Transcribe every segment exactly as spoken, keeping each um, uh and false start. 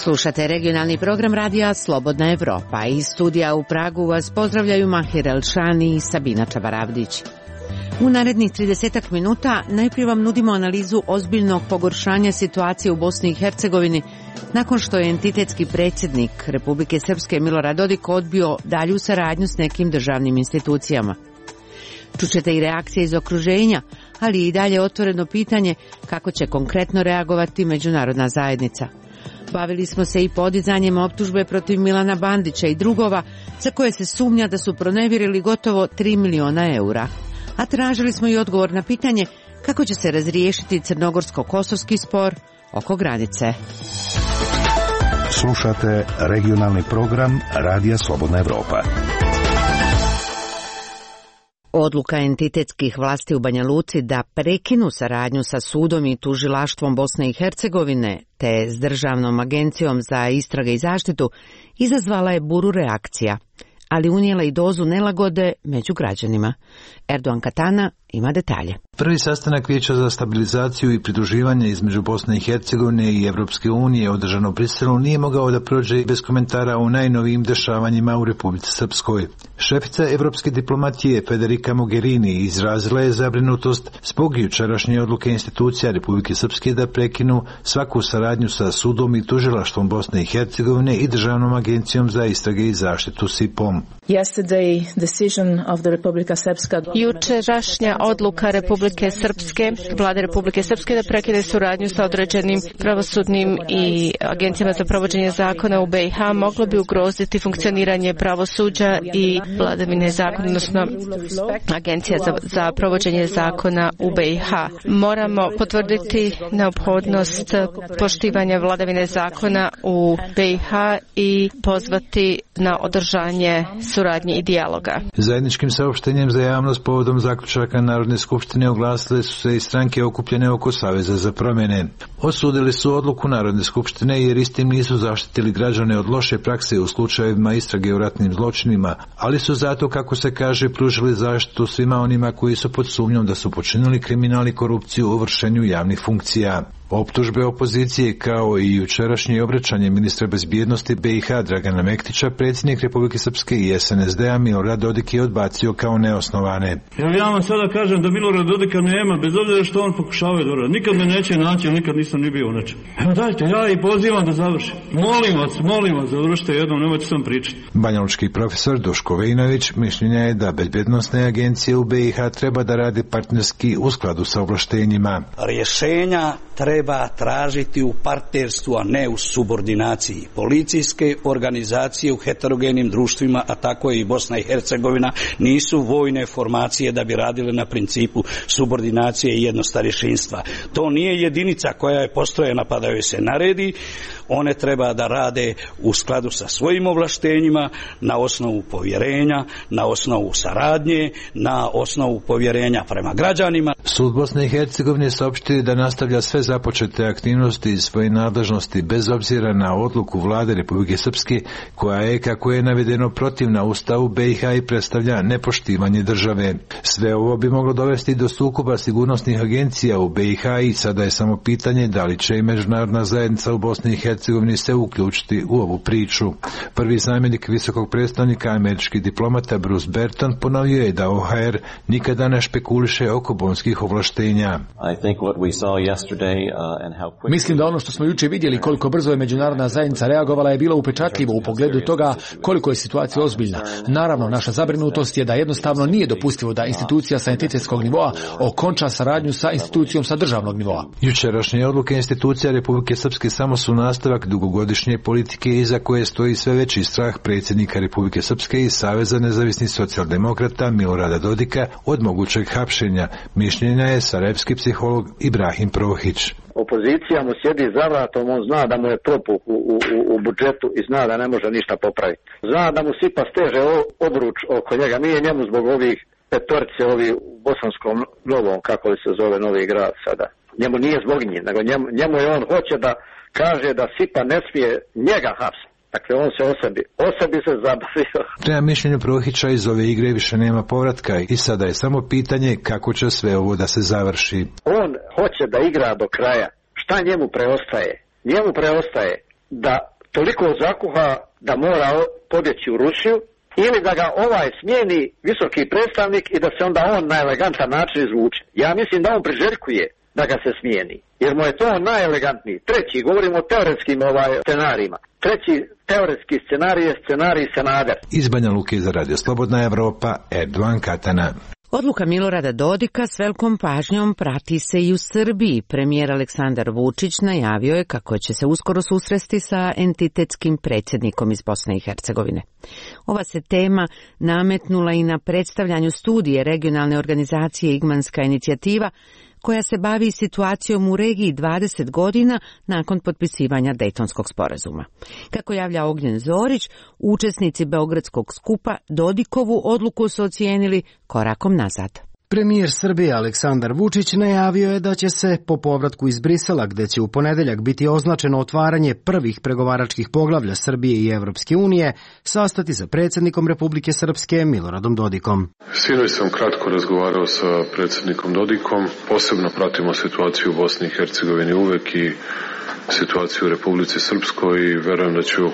Slušate regionalni program radija Slobodna Evropa. Iz studija u Pragu vas pozdravljaju Mahir Elšani i Sabina Čabaravdić. U narednih tridesetak minuta najprije vam nudimo analizu ozbiljnog pogoršanja situacije u Bosni i Hercegovini nakon što je entitetski predsjednik Republike Srpske Milorad Dodik odbio dalju saradnju s nekim državnim institucijama. Čućete i reakcije iz okruženja, ali i dalje otvoreno pitanje kako će konkretno reagovati međunarodna zajednica. Bavili smo se i podizanjem optužbe protiv Milana Bandića i drugova za koje se sumnja da su pronevjerili gotovo tri miliona eura. A tražili smo i odgovor na pitanje kako će se razriješiti crnogorsko-kosovski spor oko granice. Slušate regionalni program Radija Slobodna Evropa. Odluka entitetskih vlasti u Banja Luci da prekinu saradnju sa sudom i tužilaštvom Bosne i Hercegovine te s Državnom agencijom za istrage i zaštitu izazvala je buru reakcija, ali unijela i dozu nelagode među građanima. Erdogan Katana ima detalje. Prvi sastanak Vijeća za stabilizaciju i pridruživanje između Bosne i Hercegovine i Evropske unije održan u Briselu nije mogao da prođe bez komentara o najnovijim dešavanjima u Republici Srpskoj. Šefica evropske diplomatije Federica Mogherini izrazila je zabrinutost zbog jučerašnje odluke institucija Republike Srpske da prekinu svaku saradnju sa sudom i tužilaštvom Bosne i Hercegovine i Državnom agencijom za istrage i zaštitu S I P-om. Jučerašnja odluka Republike Srpske, vlade Republike Srpske da prekine suradnju sa određenim pravosudnim i agencijama za provođenje zakona u B i H moglo bi ugroziti funkcioniranje pravosuđa i vladavine zakona, odnosno agencija za, za provođenje zakona u B i H. Moramo potvrditi neophodnost poštivanja vladavine zakona u B i H i pozvati na održanje suradnje i dijaloga. Zajedničkim saopštenjem za javnost povodom zaključaka Narodne skupštine oglasile su se i stranke okupljene oko Saveza za promjene. Osudili su odluku Narodne skupštine jer istim nisu zaštitili građane od loše prakse u slučajevima istrage o ratnim zločinima, ali su zato, kako se kaže, pružili zaštitu svima onima koji su pod sumnjom da su počinili kriminal i korupciju u vršenju javnih funkcija. Optužbe opozicije kao i jučerašnje obraćanje ministra bezbjednosti B i H Dragana Mektića predsjednik Republike Srpske i S N S D-a Milorad Dodik je odbacio kao neosnovane. Evo ja vam sada kažem da Milorad Dodika nema, bez obzira što on pokušava da uradi. Nikad me neće naći, nikad nisam ni bio u nečem. Evo dajte, ja i pozivam da završim. Molim vas, molim vas, završite jednom, nemojte sam pričati. Banjalučki profesor Duško Vejinović mišljenja je da bezbjednosne agencije u B i H treba da rade partnerski u skladu sa ovlaštenjima. Rješenja treba tražiti u partnerstvu, a ne u subordinaciji. Policijske organizacije u heterogenim društvima, a tako i Bosna i Hercegovina, nisu vojne formacije da bi radile na principu subordinacije i jednostarješinstva. To nije jedinica koja je postrojena pa da joj se naredi. One treba da rade u skladu sa svojim ovlaštenjima, na osnovu povjerenja, na osnovu saradnje, na osnovu povjerenja prema građanima. Sud Bosne i Hercegovine saopštio da nastavlja sve započete aktivnosti iz svoje nadležnosti bez obzira na odluku vlade Republike Srpske, koja je, kako je navedeno, protivna Ustavu B i H i predstavlja nepoštivanje države. Sve ovo bi moglo dovesti do sukoba sigurnosnih agencija u B i H i sada je samo pitanje da li će i međunarodna zajednica u Bosni i Hercegovini se uključiti u ovu priču. Prvi zamjenik visokog predstavnika američkih diplomata Bruce Berton ponovio je da O H R nikada ne špekuliše oko bonskih ovlaštenja. Mislim da ono što smo jučer vidjeli koliko brzo je međunarodna zajednica reagovala je bilo upečatljivo u pogledu toga koliko je situacija ozbiljna. Naravno, naša zabrinutost je da jednostavno nije dopustivo da institucija sa entitetskog nivoa okonča saradnju sa institucijom sa državnog nivoa. Jučerašnje odluke institucija Republike Srpske samo su nastavak dugogodišnje politike iza koje stoji sve veći strah predsjednika Republike Srpske i Saveza nezavisnih socijaldemokrata Milorada Dodika od mogućeg hapšenja. Mišljenja je sarajevski psiholog Ibrahim Prohić. Opozicija mu sjedi za vratom, on zna da mu je propuh u, u, u budžetu i zna da ne može ništa popraviti. Zna da mu sipa steže obruč oko njega, nije njemu zbog ovih petorice, ovi u Bosanskom Novom, kako li se zove Novi Grad sada. Njemu nije zbog njih, nego njemu, njemu je on hoće da kaže da sipa ne smije njega hapsiti. Dakle, on se o sebi, o sebi se zabavio. Prema mišljenju Prohića iz ove igre više nema povratka i sada je samo pitanje kako će sve ovo da se završi. On hoće da igra do kraja. Šta njemu preostaje? Njemu preostaje da toliko zakuha da mora pobjeći u Rusiju, ili da ga ovaj smijeni visoki predstavnik i da se onda on na elegantan način izvuče. Ja mislim da on priželjkuje da ga se smijeni, jer mu je to najelegantniji. Treći, govorimo o teoretskim ovaj, scenarijima. Treći teoretski scenarij je scenarij Sanader. Iz Banja Luke za Radio Slobodna Evropa, Erdogan Katana. Odluka Milorada Dodika s velikom pažnjom prati se i u Srbiji. Premijer Aleksandar Vučić najavio je kako će se uskoro susresti sa entitetskim predsjednikom iz Bosne i Hercegovine. Ova se tema nametnula i na predstavljanju studije regionalne organizacije Igmanska inicijativa, koja se bavi situacijom u regiji dvadeset godina nakon potpisivanja Dejtonskog sporazuma. Kako javlja Ognjen Zorić, učesnici Beogradskog skupa Dodikovu odluku su ocijenili korakom nazad. Premijer Srbije Aleksandar Vučić najavio je da će se po povratku iz Brisela, gde će u ponedeljak biti označeno otvaranje prvih pregovaračkih poglavlja Srbije i Evropske unije, sastati sa predsjednikom Republike Srpske Miloradom Dodikom. Sinoć sam kratko razgovarao sa predsjednikom Dodikom, posebno pratimo situaciju u Bosni i Hercegovini uvek i situaciju u Republici Srpskoj i verujem da ću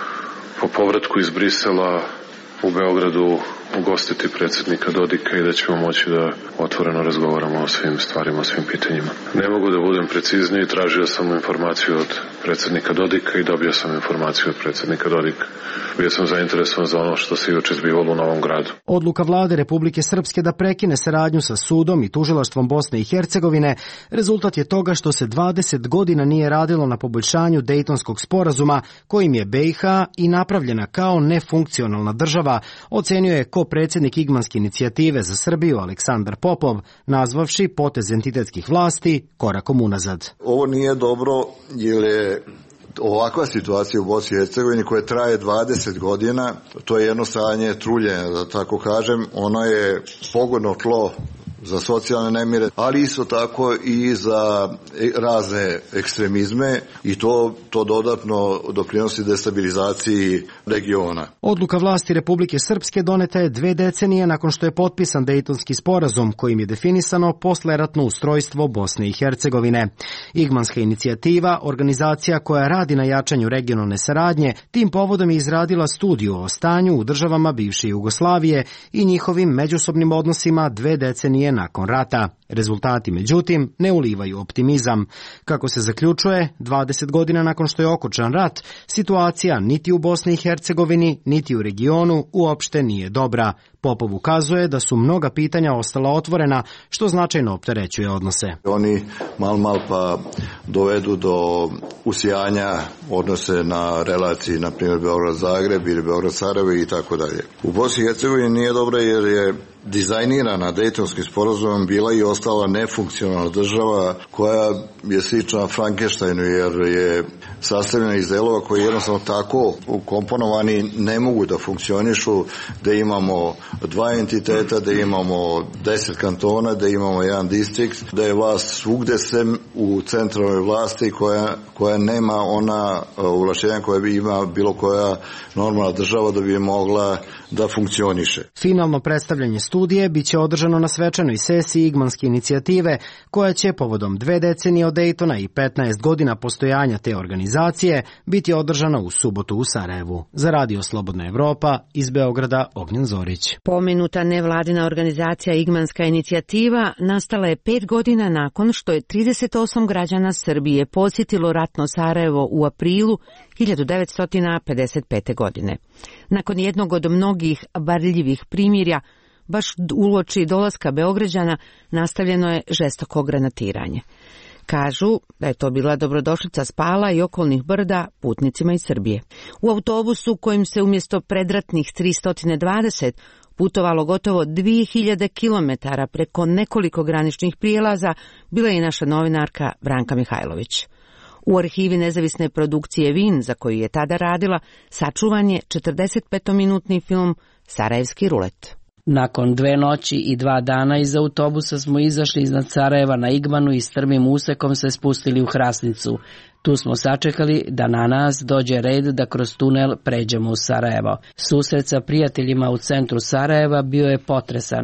po povratku iz Brisela u Beogradu ugostiti predsjednika Dodika i da ćemo moći da otvoreno razgovaramo o svim stvarima, o svim pitanjima. Ne mogu da budem precizniji, tražio sam informaciju od predsjednika Dodika i dobio sam informaciju od predsjednika Dodika. Bio sam zainteresovan za ono što se juče zbivalo u Novom Gradu. Odluka vlade Republike Srpske da prekine saradnju sa sudom i tužilaštvom Bosne i Hercegovine rezultat je toga što se dvadeset godina nije radilo na poboljšanju Dejtonskog sporazuma, kojim je B i H i napravljena kao nefunkcionalna država, ocenio je ko-predsjednik Igmanske inicijative za Srbiju Aleksandar Popov, nazvavši potez entitetskih vlasti korakom unazad. Ovo nije dobro jer je ovakva situacija u Bosni i Hercegovini koja traje dvadeset godina, to je jedno stanje truljenja, da tako kažem, ono je pogodno tlo za socijalne nemire, ali isto tako i za razne ekstremizme i to, to dodatno doprinosi destabilizaciji regiona. Odluka vlasti Republike Srpske doneta je dve decenije nakon što je potpisan Dejtonski sporazum kojim je definisano posleratno ustrojstvo Bosne i Hercegovine. Igmanska inicijativa, organizacija koja radi na jačanju regionalne saradnje, tim povodom je izradila studiju o stanju u državama bivše Jugoslavije i njihovim međusobnim odnosima dve decenije nakon rata. Rezultati, međutim, ne ulivaju optimizam. Kako se zaključuje, dvadeset godina nakon što je okončan rat, situacija niti u Bosni i Hercegovini, niti u regionu uopšte nije dobra. Popov ukazuje da su mnoga pitanja ostala otvorena, što značajno opterećuje odnose. Oni mal mal pa dovedu do usijanja odnose na relaciji, na primjer Beograd-Zagreb ili Beograd-Sarajevo i tako dalje. U Bosni i Hercegovini nije dobro jer je dizajnirana Dejtonskim sporazumom bila i ostala nefunkcionalna država koja je slična Frankensteinu jer je sastavljena iz delova koji jednostavno tako ukomponovani ne mogu da funkcionišu, da imamo dva entiteta, da imamo deset kantona, da imamo jedan distrikt, da je vlast svugde sem u centralnoj vlasti koja, koja nema ona ovlašćenja koja bi ima bilo koja normalna država da bi mogla da funkcioniše. Finalno predstavljanje studije biće održano na svečanoj sesiji Igmanske inicijative, koja će povodom dve decenije od Dejtona i petnaest godina postojanja te organizacije biti održana u subotu u Sarajevu. Za Radio Slobodna Evropa, iz Beograda, Ognjen Zorić. Pomenuta nevladina organizacija Igmanska inicijativa nastala je pet godina nakon što je trideset osam građana Srbije posjetilo ratno Sarajevo u aprilu hiljadu devetsto pedeset pete. godine. Nakon jednog od mnogih varljivih primirja, baš uoči dolaska Beograđana, nastavljeno je žestoko granatiranje. Kažu da je to bila dobrodošlica Spala i okolnih brda putnicima iz Srbije. U autobusu kojim se umjesto predratnih tristo dvadeset putovalo gotovo dvije hiljade kilometara preko nekoliko graničnih prijelaza, bila je i naša novinarka Branka Mihajlović. U arhivi nezavisne produkcije Vin, za koju je tada radila, sačuvan je četrdesetpetominutni film Sarajevski rulet. Nakon dve noći i dva dana iz autobusa smo izašli iznad Sarajeva na Igmanu i strmim usekom se spustili u Hrasnicu. Tu smo sačekali da na nas dođe red da kroz tunel pređemo u Sarajevo. Susret sa prijateljima u centru Sarajeva bio je potresan.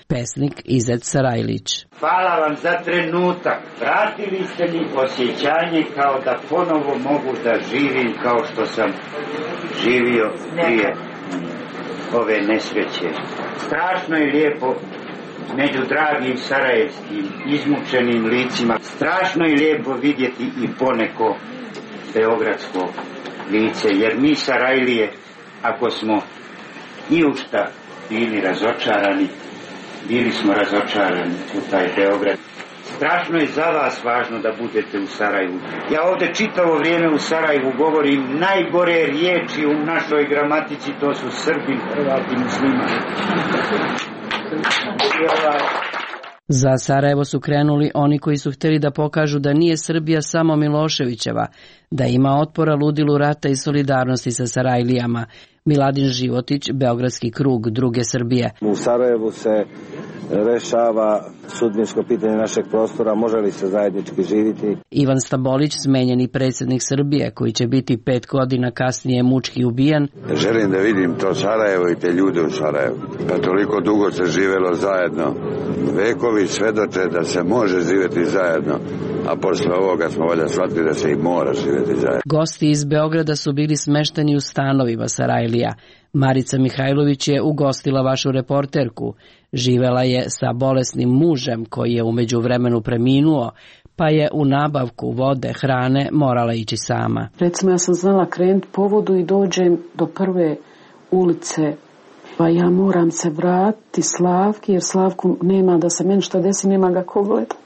pesnik Izet Sarajlić. Hvala vam za trenutak. Vratili ste mi osjećanje kao da ponovo mogu da živim kao što sam živio prije ove nesreće. Strašno je lijepo među dragim sarajevskim izmučenim licima. Strašno je lijepo vidjeti i poneko beogradsko lice, jer mi Sarajlije, ako smo i u šta bili razočarani, bili smo razočarani u taj Beograd. Strašno je za vas važno da budete u Sarajevu. Ja ovdje čitavo vrijeme u Sarajevu govorim najgore riječi u našoj gramatici, to su Srbi, Hrvati, Muslimani. Za Sarajevo su krenuli oni koji su htjeli da pokažu da nije Srbija samo Miloševićeva, da ima otpora ludilu rata i solidarnosti sa Sarajlijama. Miladin Životić, Beogradski krug druge Srbije. U Sarajevu se rešava sudbinsko pitanje našeg prostora, može li se zajednički živjeti. Ivan Stambolić, smenjeni predsjednik Srbije, koji će biti pet godina kasnije mučki ubijen. Želim da vidim to Sarajevo i te ljude u Sarajevu. Pa toliko dugo se živjelo zajedno. Vekovi svedoče da se može živjeti zajedno, a posle ovoga smo valjda shvatili da se i mora živjeti zajedno. Gosti iz Beograda su bili smešteni u stanovima Sarajlija. Marica Mihajlović je ugostila vašu reporterku. Živela je sa bolesnim mužem koji je u međuvremenu preminuo, pa je u nabavku vode, hrane morala ići sama. Recimo, ja sam znala krenuti po vodu i dođem do prve ulice, pa ja moram se vratiti Slavki, jer Slavku nema da se meni šta desi, nema ga ko gledati.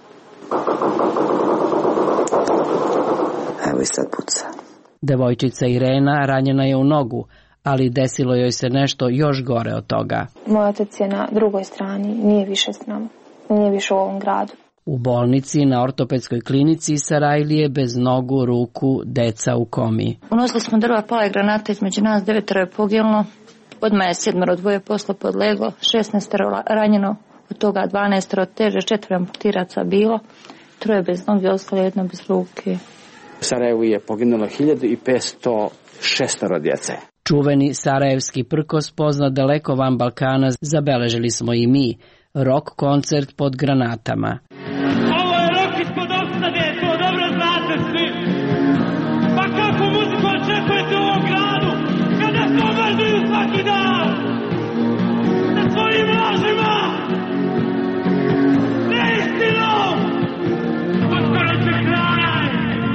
Evo i sad puca. Devojčica Irena ranjena je u nogu, ali desilo joj se nešto još gore od toga. Moj otac je na drugoj strani, nije više s nama, nije više u ovom gradu. U bolnici na ortopedskoj klinici Sarajlije bez nogu, ruku, deca u komi. Unosili smo drva, pala je granata, između nas devetero je poginulo, odmah je sedmero, dvoje posla podleglo, šesnaestero ranjeno, od toga dvanaestero teže, četvero amputiraca bilo, troje bez noge, ostalo jedno bez ruke. U Sarajevu je poginulo hiljadu petsto šest djece. Čuveni sarajevski prkos poznat daleko van Balkana zabeležili smo i mi, rock koncert pod granatama. Ovo je rock ispod opstave, to dobro znate svi. Pa kako muziku očekujete u ovom gradu, kada se obraduju svaki dan? Na svojim lažima! Neistinom! Uskoro će kraj!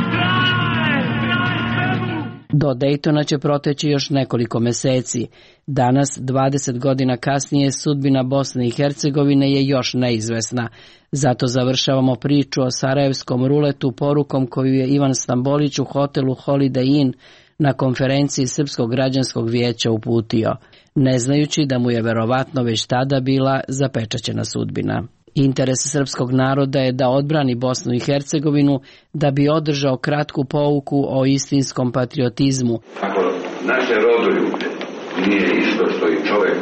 Kraj! Kraj svemu! Do Dejtona će proteći još nekoliko meseci. Danas, dvadeset godina kasnije, sudbina Bosne i Hercegovine je još neizvesna. Zato završavamo priču o sarajevskom ruletu porukom koju je Ivan Stambolić u hotelu Holiday Inn na konferenciji Srpskog građanskog vijeća uputio, ne znajući da mu je verovatno već tada bila zapečaćena sudbina. Interes srpskog naroda je da odbrani Bosnu i Hercegovinu, da bi održao kratku pouku o istinskom patriotizmu. Ako naše rodoljublje nije isto što i čovjek,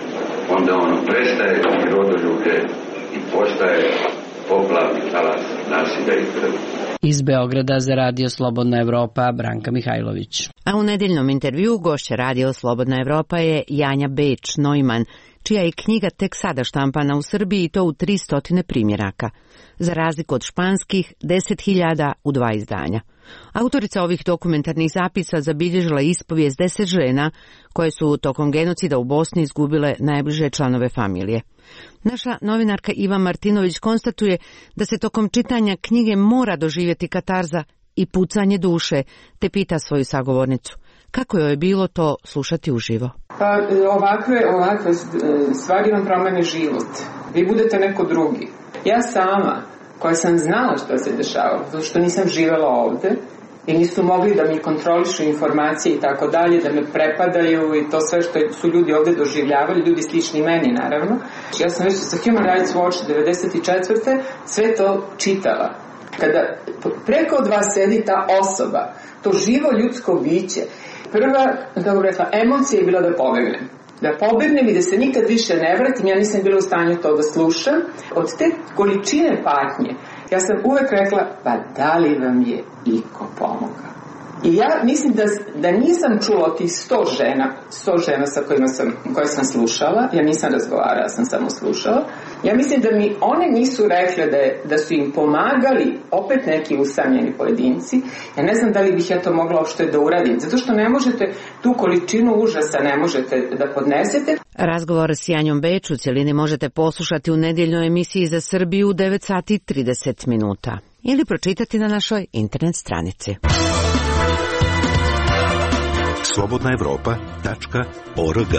onda ono prestaje biti rodoljublje i postaje poplavni talas nasilja i krvi. Iz Beograda za Radio Slobodna Evropa, Branka Mihajlović. A u nedeljnom intervju gošća Radio Slobodna Evropa je Janja Beč-Neumann, čija je knjiga tek sada štampana u Srbiji i to u tristo primjeraka. Za razliku od španskih, deset hiljada u dva izdanja. Autorica ovih dokumentarnih zapisa zabilježila ispovijest deset žena koje su tokom genocida u Bosni izgubile najbliže članove familije. Naša novinarka Iva Martinović konstatuje da se tokom čitanja knjige mora doživjeti katarza i pucanje duše, te pita svoju sagovornicu kako joj je bilo to slušati uživo. Pa ovakve, ovakve stvari vam promene život. Vi budete neko drugi. Ja sama, koja sam znala što se dešava, zato što nisam živela ovde i nisu mogli da mi kontrolišu informacije i tako dalje, da me prepadaju i to sve što su ljudi ovde doživljavali, ljudi slični meni naravno. Ja sam već sa Human Rights Watch devedeset četvrte sve to čitala. Kada preko od vas sedi ta osoba, to živo ljudsko biće, prva, kako rekla, emocija je bila da pobegnem. Da pobegnem i da se nikad više ne vratim, ja nisam bila u stanju to da slušam. Od te količine patnje, ja sam uvek rekla, pa da li vam je iko pomogao? I ja mislim da, da nisam čula tih sto žena, sto žena sa kojima sam, koje sam slušala, ja nisam razgovarala, ja sam samo slušala, ja mislim da mi one nisu rekle da, je, da su im pomagali opet neki usamljeni pojedinci. Ja ne znam da li bih ja to mogla uopšte da uradim, zato što ne možete tu količinu užasa ne možete da podnesete. Razgovor s Janjom Beč u cjelini možete poslušati u nedjeljnoj emisiji za Srbiju u devet sati i trideset minuta ili pročitati na našoj internet stranici. slobodna evropa tačka org.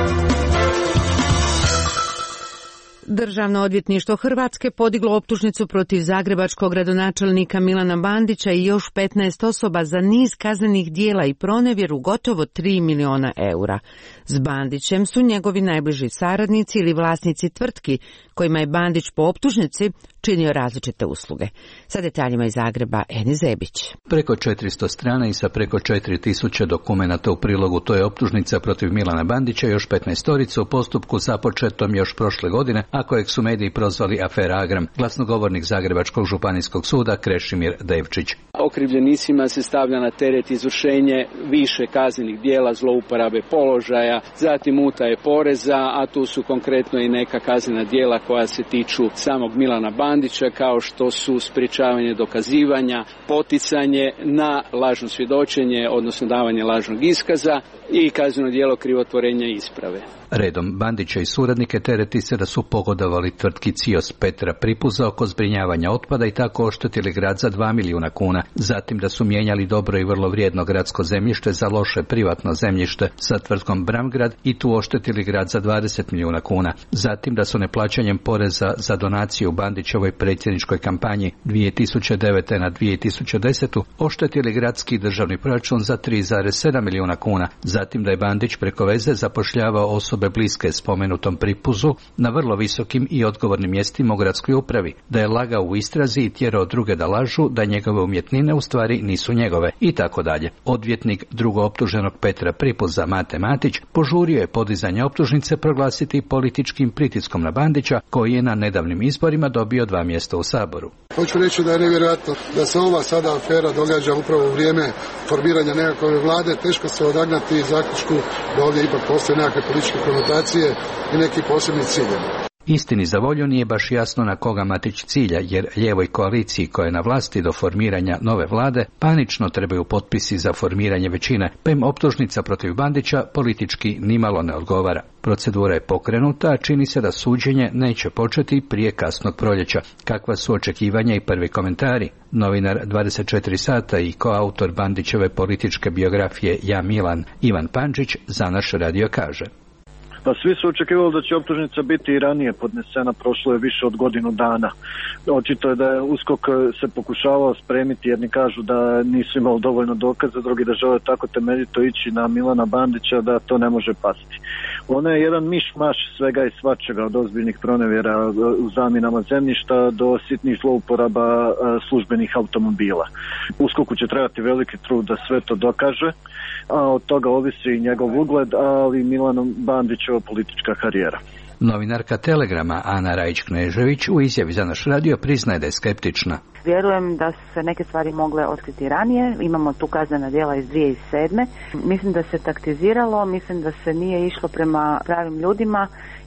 Državno odvjetništvo Hrvatske podiglo optužnicu protiv zagrebačkog gradonačelnika Milana Bandića i još petnaest osoba za niz kaznenih dijela i pronevjeru gotovo tri miliona eura. S Bandićem su njegovi najbliži saradnici ili vlasnici tvrtki kojima je Bandić po optužnici činio različite usluge. Sa detaljima iz Zagreba, Eni Zebić. Preko četiristo strana i sa preko četiri tisuće dokumenata u prilogu to je optužnica protiv Milana Bandića i još petnaestorica u postupku započetom još prošle godine, a kojeg su mediji prozvali afera Agram. Glasnogovornik Zagrebačkog županijskog suda Krešimir Devčić. Okrivljenicima se stavlja na teret izvršenje više kaznenih dijela zlouporabe položaja, zatim utaje poreza, a tu su konkretno i neka kaznena dijela koja se tiču samog Milana Bandića, kao što su sprječavanje dokazivanja, poticanje na lažno svjedočenje, odnosno davanje lažnog iskaza i kazneno djelo krivotvorenja isprave. Redom Bandića i suradnike tereti se da su pogodovali tvrtki Cios Petra Pripuza oko zbrinjavanja otpada i tako oštetili grad za dva milijuna kuna. Zatim da su mijenjali dobro i vrlo vrijedno gradsko zemljište za loše privatno zemljište sa tvrtkom Bramgrad i tu oštetili grad za dvadeset milijuna kuna. Zatim da su neplaćanjem poreza za donaciju u Bandićevoj predsjedničkoj kampanji dvije tisuće devete na dvije tisuće desetu oštetili gradski državni proračun za tri zarez sedam milijuna kuna. Zatim da je Bandić preko veze zapošljavao osobe bliske spomenutom Pripuzu na vrlo visokim i odgovornim mjestima u gradskoj upravi, da je lagao u istrazi i tjerao druge da lažu da njegove umjetnine u stvari nisu njegove i tako dalje. Odvjetnik drugooptuženog Petra Pripuza Mate Matić požurio je podizanje optužnice proglasiti političkim pritiskom na Bandića, koji je na nedavnim izborima dobio dva mjesta u Saboru. Hoću reći da je nevjerojatno da se ova sada afera događa upravo u vrijeme formiranja nekakve vlade. Teško se odagnati zaključku da ovdje ipak postoje nekakve političke konotacije i neki posebni ciljevi. Istini za volju nije baš jasno na koga Matić cilja, jer lijevoj koaliciji koja je na vlasti do formiranja nove vlade panično trebaju potpisi za formiranje većine, pa im optužnica protiv Bandića politički nimalo ne odgovara. Procedura je pokrenuta, a čini se da suđenje neće početi prije kasnog proljeća. Kakva su očekivanja i prvi komentari? Novinar dvadeset četiri sata i koautor Bandićeve političke biografije Ja Milan, Ivan Pančić, za naš radio kaže. Pa svi su očekivali da će optužnica biti i ranije podnesena, prošlo je više od godinu dana. Očito je da je U S K O K se pokušavao spremiti, jedni kažu da nisu imali dovoljno dokaza, drugi da žele tako temeljito ići na Milana Bandića da to ne može pasti. Ona je jedan miš-maš svega i svačega, od ozbiljnih pronevjera u zamjenama zemljišta do sitnih zlouporaba službenih automobila. U S K O K-u će trebati veliki trud da sve to dokaže, a od toga ovisi i njegov ugled, ali Milanom Bandićeva politička karijera. Novinarka Telegrama Ana Rajić-Knežević u izjavi za naš radio priznaje da je skeptična. Vjerujem da su se neke stvari mogle otkriti ranije, imamo tu kaznena djela iz dvije tisuće sedme. Mislim da se taktiziralo, mislim da se nije išlo prema pravim ljudima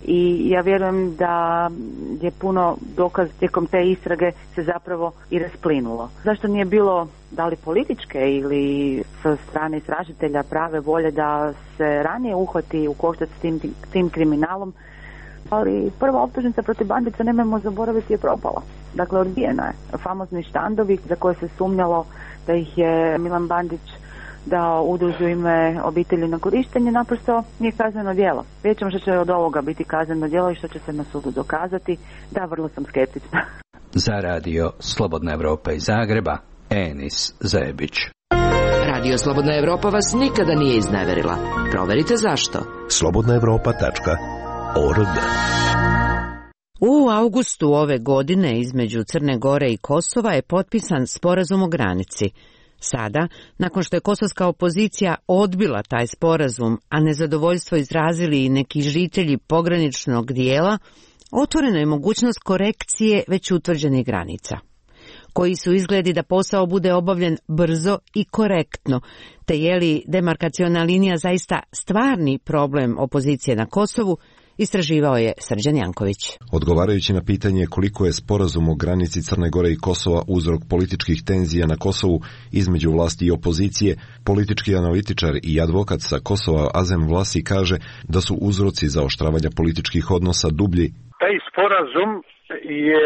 i ja vjerujem da je puno dokaz tijekom te istrage se zapravo i rasplinulo. Zašto nije bilo da li političke ili sa strane istražitelja prave volje da se ranije uhvati u koštac s tim, tim kriminalom? Ali prva optužnica protiv Bandića, nemojmo zaboraviti, je propala. Dakle, odbijena je. Famozni štandovi za koje se sumnjalo da ih je Milan Bandić dao udruzi u ime obitelji na korištenje, naprosto nije kazneno djelo. Vidjet ćemo što će od ovoga biti kazneno djelo i što će se na sudu dokazati. Da, vrlo sam skeptična. Za radio Slobodna Evropa iz Zagreba, Enis Zebić. Radio Slobodna Evropa vas nikada nije izneverila. Proverite zašto. slobodna evropa tačka org. U augustu ove godine između Crne Gore i Kosova je potpisan sporazum o granici. Sada, nakon što je kosovska opozicija odbila taj sporazum, a nezadovoljstvo izrazili i neki žitelji pograničnog dijela, otvorena je mogućnost korekcije već utvrđenih granica. Koji su izgledi da posao bude obavljen brzo i korektno, te je li demarkaciona linija zaista stvarni problem opozicije na Kosovu, istraživao je Srđan Janković. Odgovarajući na pitanje koliko je sporazum o granici Crne Gore i Kosova uzrok političkih tenzija na Kosovu između vlasti i opozicije, politički analitičar i advokat sa Kosova Azem Vlasi kaže da su uzroci zaoštravanja političkih odnosa dublji. Taj sporazum je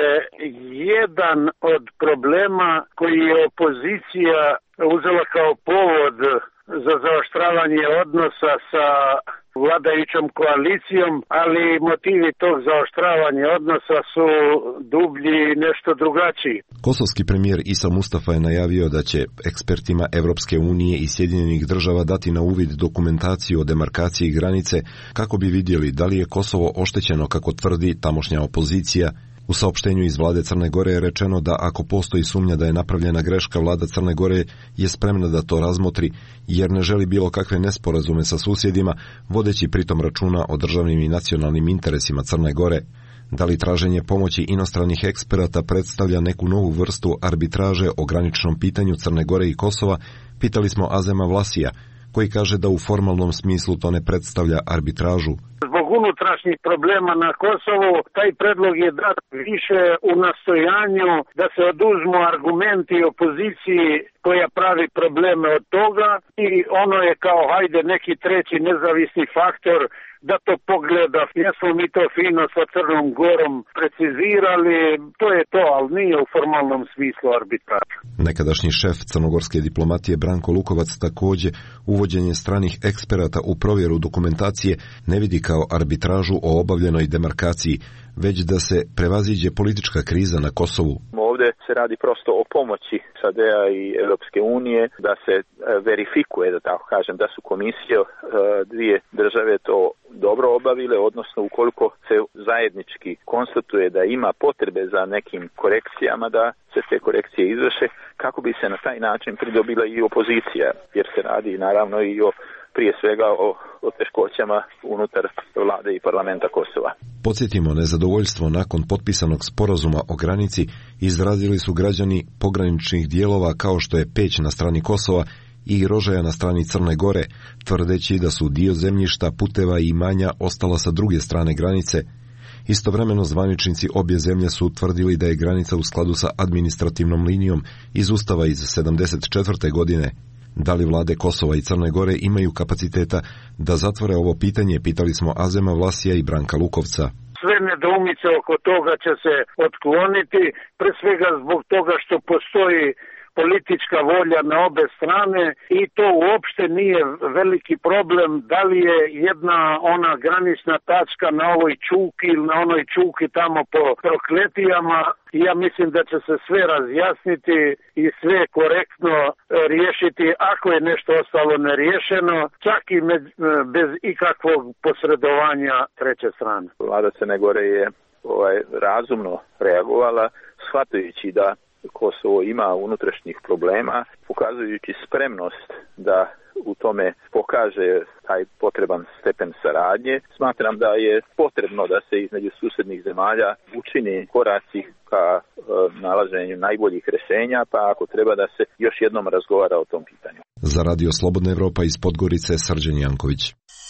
jedan od problema koji je opozicija uzela kao povod za zaoštravanje odnosa sa vladajućom koalicijom, ali motivi tog zaoštravanja odnosa su dublji i nešto drugačiji. Kosovski premijer Isa Mustafa je najavio da će ekspertima Evropske unije i Sjedinjenih država dati na uvid dokumentaciju o demarkaciji granice kako bi vidjeli da li je Kosovo oštećeno kako tvrdi tamošnja opozicija. U saopštenju iz vlade Crne Gore je rečeno da ako postoji sumnja da je napravljena greška, vlada Crne Gore je spremna da to razmotri, jer ne želi bilo kakve nesporazume sa susjedima, vodeći pritom računa o državnim i nacionalnim interesima Crne Gore. Da li traženje pomoći inostranih eksperata predstavlja neku novu vrstu arbitraže o graničnom pitanju Crne Gore i Kosova, pitali smo Azema Vlasija, koji kaže da u formalnom smislu to ne predstavlja arbitražu. Zbog unutrašnjih problema na Kosovu, taj predlog je dat više u nastojanju da se oduzmu argumenti opoziciji koja pravi probleme od toga i ono je kao hajde neki treći nezavisni faktor da to pogleda. Jesmo mi to fino sa Crnom Gorom precizirali, to je to, ali nije u formalnom smislu arbitraža. Nekadašnji šef crnogorske diplomatije Branko Lukovac također uvođenje stranih eksperata u provjeru dokumentacije ne vidi kao arbitražu o obavljenoj demarkaciji, već da se prevaziđe politička kriza na Kosovu. Ovdje se radi prosto o pomoći S A D-a i Europske unije da se verifikuje, da tako kažem, da su komisije dvije države to dobro obavile, odnosno ukoliko se zajednički konstatuje da ima potrebe za nekim korekcijama, da se te korekcije izvrše, kako bi se na taj način pridobila i opozicija, jer se radi naravno i o prije svega o, o teškoćama unutar vlade i parlamenta Kosova. Podsjetimo, nezadovoljstvo nakon potpisanog sporazuma o granici izrazili su građani pograničnih dijelova kao što je Peć na strani Kosova i Rožaja na strani Crne Gore, tvrdeći da su dio zemljišta, puteva i imanja ostala sa druge strane granice. Istovremeno zvaničnici obje zemlje su utvrdili da je granica u skladu sa administrativnom linijom iz Ustava iz sedamdeset četvrte godine. Da li vlade Kosova i Crne Gore imaju kapaciteta da zatvore ovo pitanje, pitali smo Azema Vlasija i Branka Lukovca. Sve nedoumice oko toga će se otkloniti, pre svega zbog toga što postoji politička volja na obe strane i to uopšte nije veliki problem da li je jedna ona granična tačka na ovoj čuki ili na onoj čuki tamo po Prokletijama. Ja mislim da će se sve razjasniti i sve korektno riješiti ako je nešto ostalo neriješeno, čak i bez ikakvog posredovanja treće strane. Vlada Crne Gore je ovaj, razumno reagovala, shvatajući da Kosovo ima unutrašnjih problema, pokazujući spremnost da u tome pokaže taj potreban stepen saradnje. Smatram da je potrebno da se između susjednih zemalja učini koraci ka e, nalaženju najboljih rješenja, pa ako treba da se još jednom razgovara o tom pitanju. Za Radio Slobodna Evropa iz Podgorice, Srđan Janković.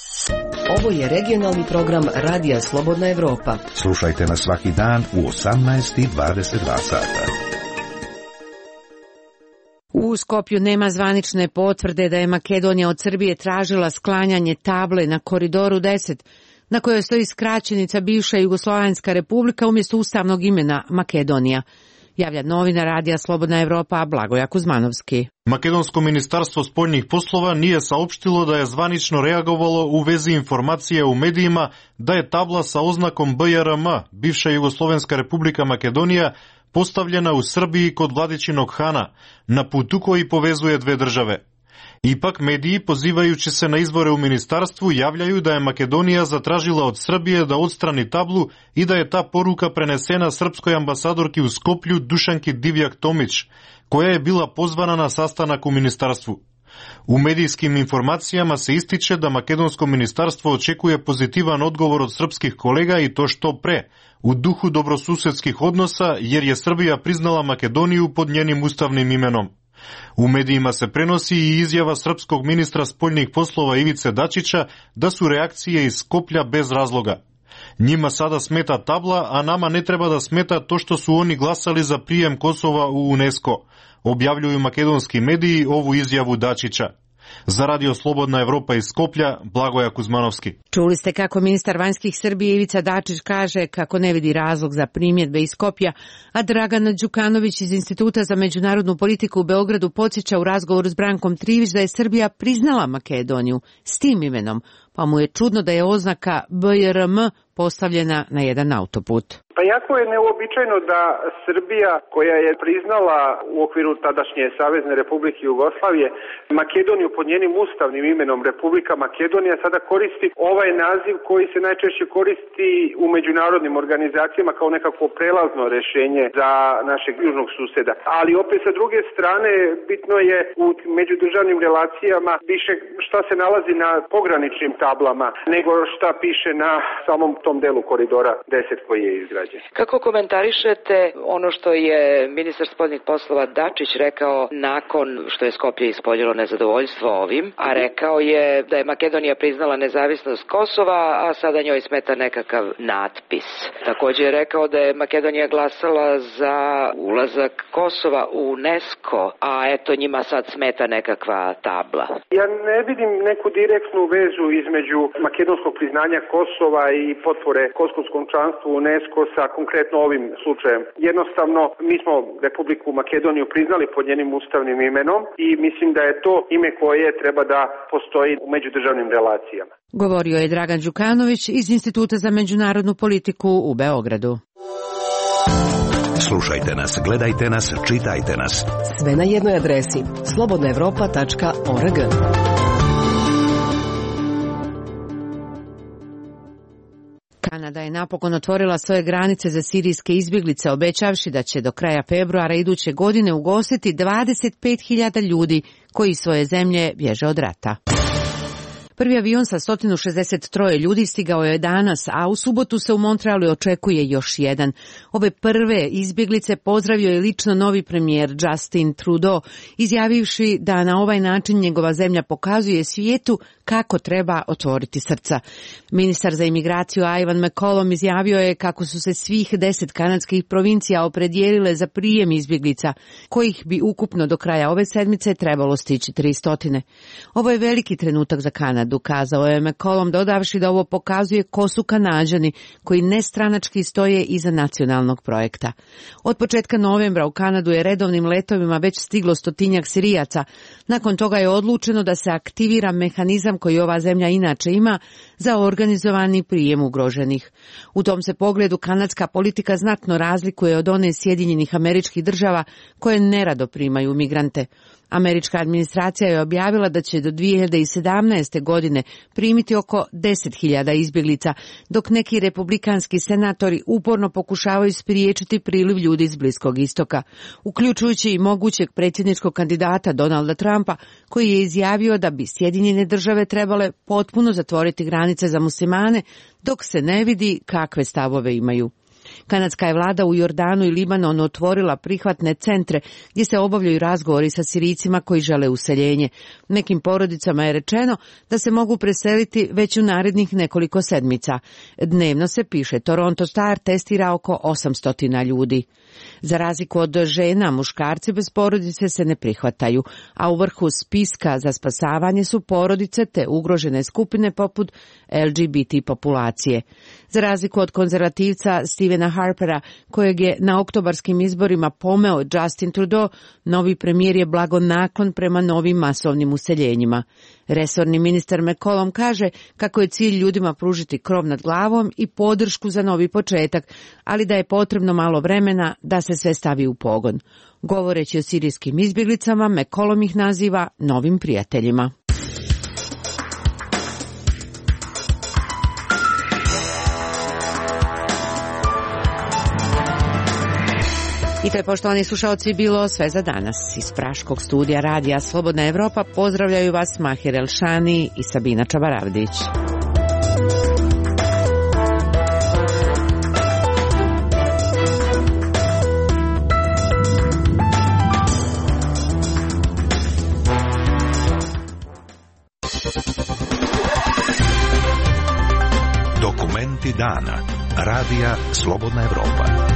Ovo je regionalni program Radija Slobodna Evropa. Slušajte nas svaki dan u osamnaest i dvadeset dva sata. U Skopju nema zvanične potvrde da je Makedonija od Srbije tražila sklanjanje table na Koridoru deset, na kojoj stoji skraćenica bivša Jugoslovenska republika umjesto ustavnog imena Makedonija. Javlja novinar Radija Slobodna Evropa Blagoja Kuzmanovski. Makedonsko ministarstvo spoljnih poslova nije saopštilo da je zvanično reagovalo u vezi informacije u medijima da je tabla sa oznakom B R M, bivša Jugoslovenska republika Makedonija, postavljena u Srbiji kod Vladičinog Hana, na putu koji povezuje dve države. Ipak mediji, pozivajući se na izvore u ministarstvu, javljaju da je Makedonija zatražila od Srbije da odstrani tablu i da je ta poruka prenesena srpskoj ambasadorki u Skoplju Dušanki Divjak Tomić, koja je bila pozvana na sastanak u ministarstvu. U medijskim informacijama se ističe da makedonsko ministarstvo očekuje pozitivan odgovor od srpskih kolega i to što pre, u duhu dobrosusedskih odnosa, jer je Srbija priznala Makedoniju pod njenim ustavnim imenom. U medijima se prenosi i izjava srpskog ministra spoljnih poslova Ivice Dačića da su reakcije iz Skoplja bez razloga. Njima sada smeta tabla, a nama ne treba da smeta to što su oni glasali za prijem Kosova u UNESCO, objavljuju makedonski mediji ovu izjavu Dačića. Za Radio Slobodna Evropa iz Skoplja, Blagoja Kuzmanovski. Čuli ste kako ministar vanjskih Srbije Ivica Dačić kaže kako ne vidi razlog za primjedbe iz Skoplja, a Dragan Đukanović iz Instituta za međunarodnu politiku u Beogradu podsjeća u razgovoru s Brankom Trivić da je Srbija priznala Makedoniju s tim imenom, pa mu je čudno da je oznaka B R M postavljena na jedan autoput. Pa jako je neuobičajeno da Srbija, koja je priznala u okviru tadašnje Savezne Republike Jugoslavije Makedoniju pod njenim ustavnim imenom Republika Makedonija, sada koristi ovaj naziv koji se najčešće koristi u međunarodnim organizacijama kao nekako prelazno rješenje za našeg južnog suseda. Ali opet sa druge strane bitno je u međudržavnim relacijama više šta se nalazi na pograničnim tablama nego šta piše na samom tom delu koridora deset koji je izgrađen. Kako komentarišete ono što je ministar spoljnih poslova Dačić rekao nakon što je Skoplje ispoljilo nezadovoljstvo ovim, a rekao je da je Makedonija priznala nezavisnost Kosova, a sada njoj smeta nekakav natpis. Također je rekao da je Makedonija glasala za ulazak Kosova u UNESCO, a eto njima sad smeta nekakva tabla. Ja ne vidim neku direktnu vezu između makedonskog priznanja Kosova i potpore kosovskom članstvu u UNESCO sa konkretno ovim slučajem. Jednostavno, mi smo Republiku Makedoniju priznali pod njenim ustavnim imenom i mislim da je to ime koje treba da postoji u međudržavnim relacijama. Govorio je Dragan Đukanović iz Instituta za međunarodnu politiku u Beogradu. Slušajte nas, gledajte nas, čitajte nas. Sve na jednoj adresi slobodna evropa tačka org. Kanada je napokon otvorila svoje granice za sirijske izbjeglice, obećavši da će do kraja februara iduće godine ugostiti dvadeset pet hiljada ljudi koji iz svoje zemlje bježe od rata. Prvi avion sa sto šezdeset tri ljudi stigao je danas, a u subotu se u Montrealu očekuje još jedan. Ove prve izbjeglice pozdravio je lično novi premijer Justin Trudeau, izjavivši da na ovaj način njegova zemlja pokazuje svijetu kako treba otvoriti srca. Ministar za imigraciju Ivan McCollum izjavio je kako su se svih deset kanadskih provincija opredijelile za prijem izbjeglica, kojih bi ukupno do kraja ove sedmice trebalo stići tristo. Ovo je veliki trenutak za Kanadu, kazao je McCollum, dodavši da ovo pokazuje ko su Kanađani koji nestranački stoje iza nacionalnog projekta. Od početka novembra u Kanadu je redovnim letovima već stiglo stotinjak Sirijaca. Nakon toga je odlučeno da se aktivira mehanizam koji ova zemlja inače ima za organizovani prijem ugroženih. U tom se pogledu kanadska politika znatno razlikuje od one Sjedinjenih Američkih Država koje nerado primaju migrante. Američka administracija je objavila da će do dvije hiljade sedamnaeste. godine primiti oko deset hiljada izbjeglica, dok neki republikanski senatori uporno pokušavaju spriječiti priliv ljudi iz Bliskog istoka, uključujući i mogućeg predsjedničkog kandidata Donalda Trumpa, koji je izjavio da bi Sjedinjene Države trebale potpuno zatvoriti granice za muslimane, dok se ne vidi kakve stavove imaju. Kanadska je vlada u Jordanu i Libanonu otvorila prihvatne centre gdje se obavljaju razgovori sa Sirijcima koji žele useljenje. Nekim porodicama je rečeno da se mogu preseliti već u narednih nekoliko sedmica. Dnevno se, piše Toronto Star, testira oko osamsto ljudi. Za razliku od žena, muškarci bez porodice se ne prihvataju, a u vrhu spiska za spasavanje su porodice te ugrožene skupine poput L G B T populacije. Za razliku od konzervativca Stevena Harpera, kojeg je na oktobarskim izborima pomeo Justin Trudeau, novi premijer je blagonaklon prema novim masovnim useljenjima. Resorni ministar McCollum kaže kako je cilj ljudima pružiti krov nad glavom i podršku za novi početak, ali da je potrebno malo vremena da se sve stavi u pogon. Govoreći o sirijskim izbjeglicama, McCollum ih naziva novim prijateljima. I to je, poštovani slušalci, bilo sve za danas. Iz praškog studija radija Slobodna Evropa pozdravljaju vas Mahir Elšani i Sabina Čabaravdić. Dokumenti dana. Radija Slobodna Evropa.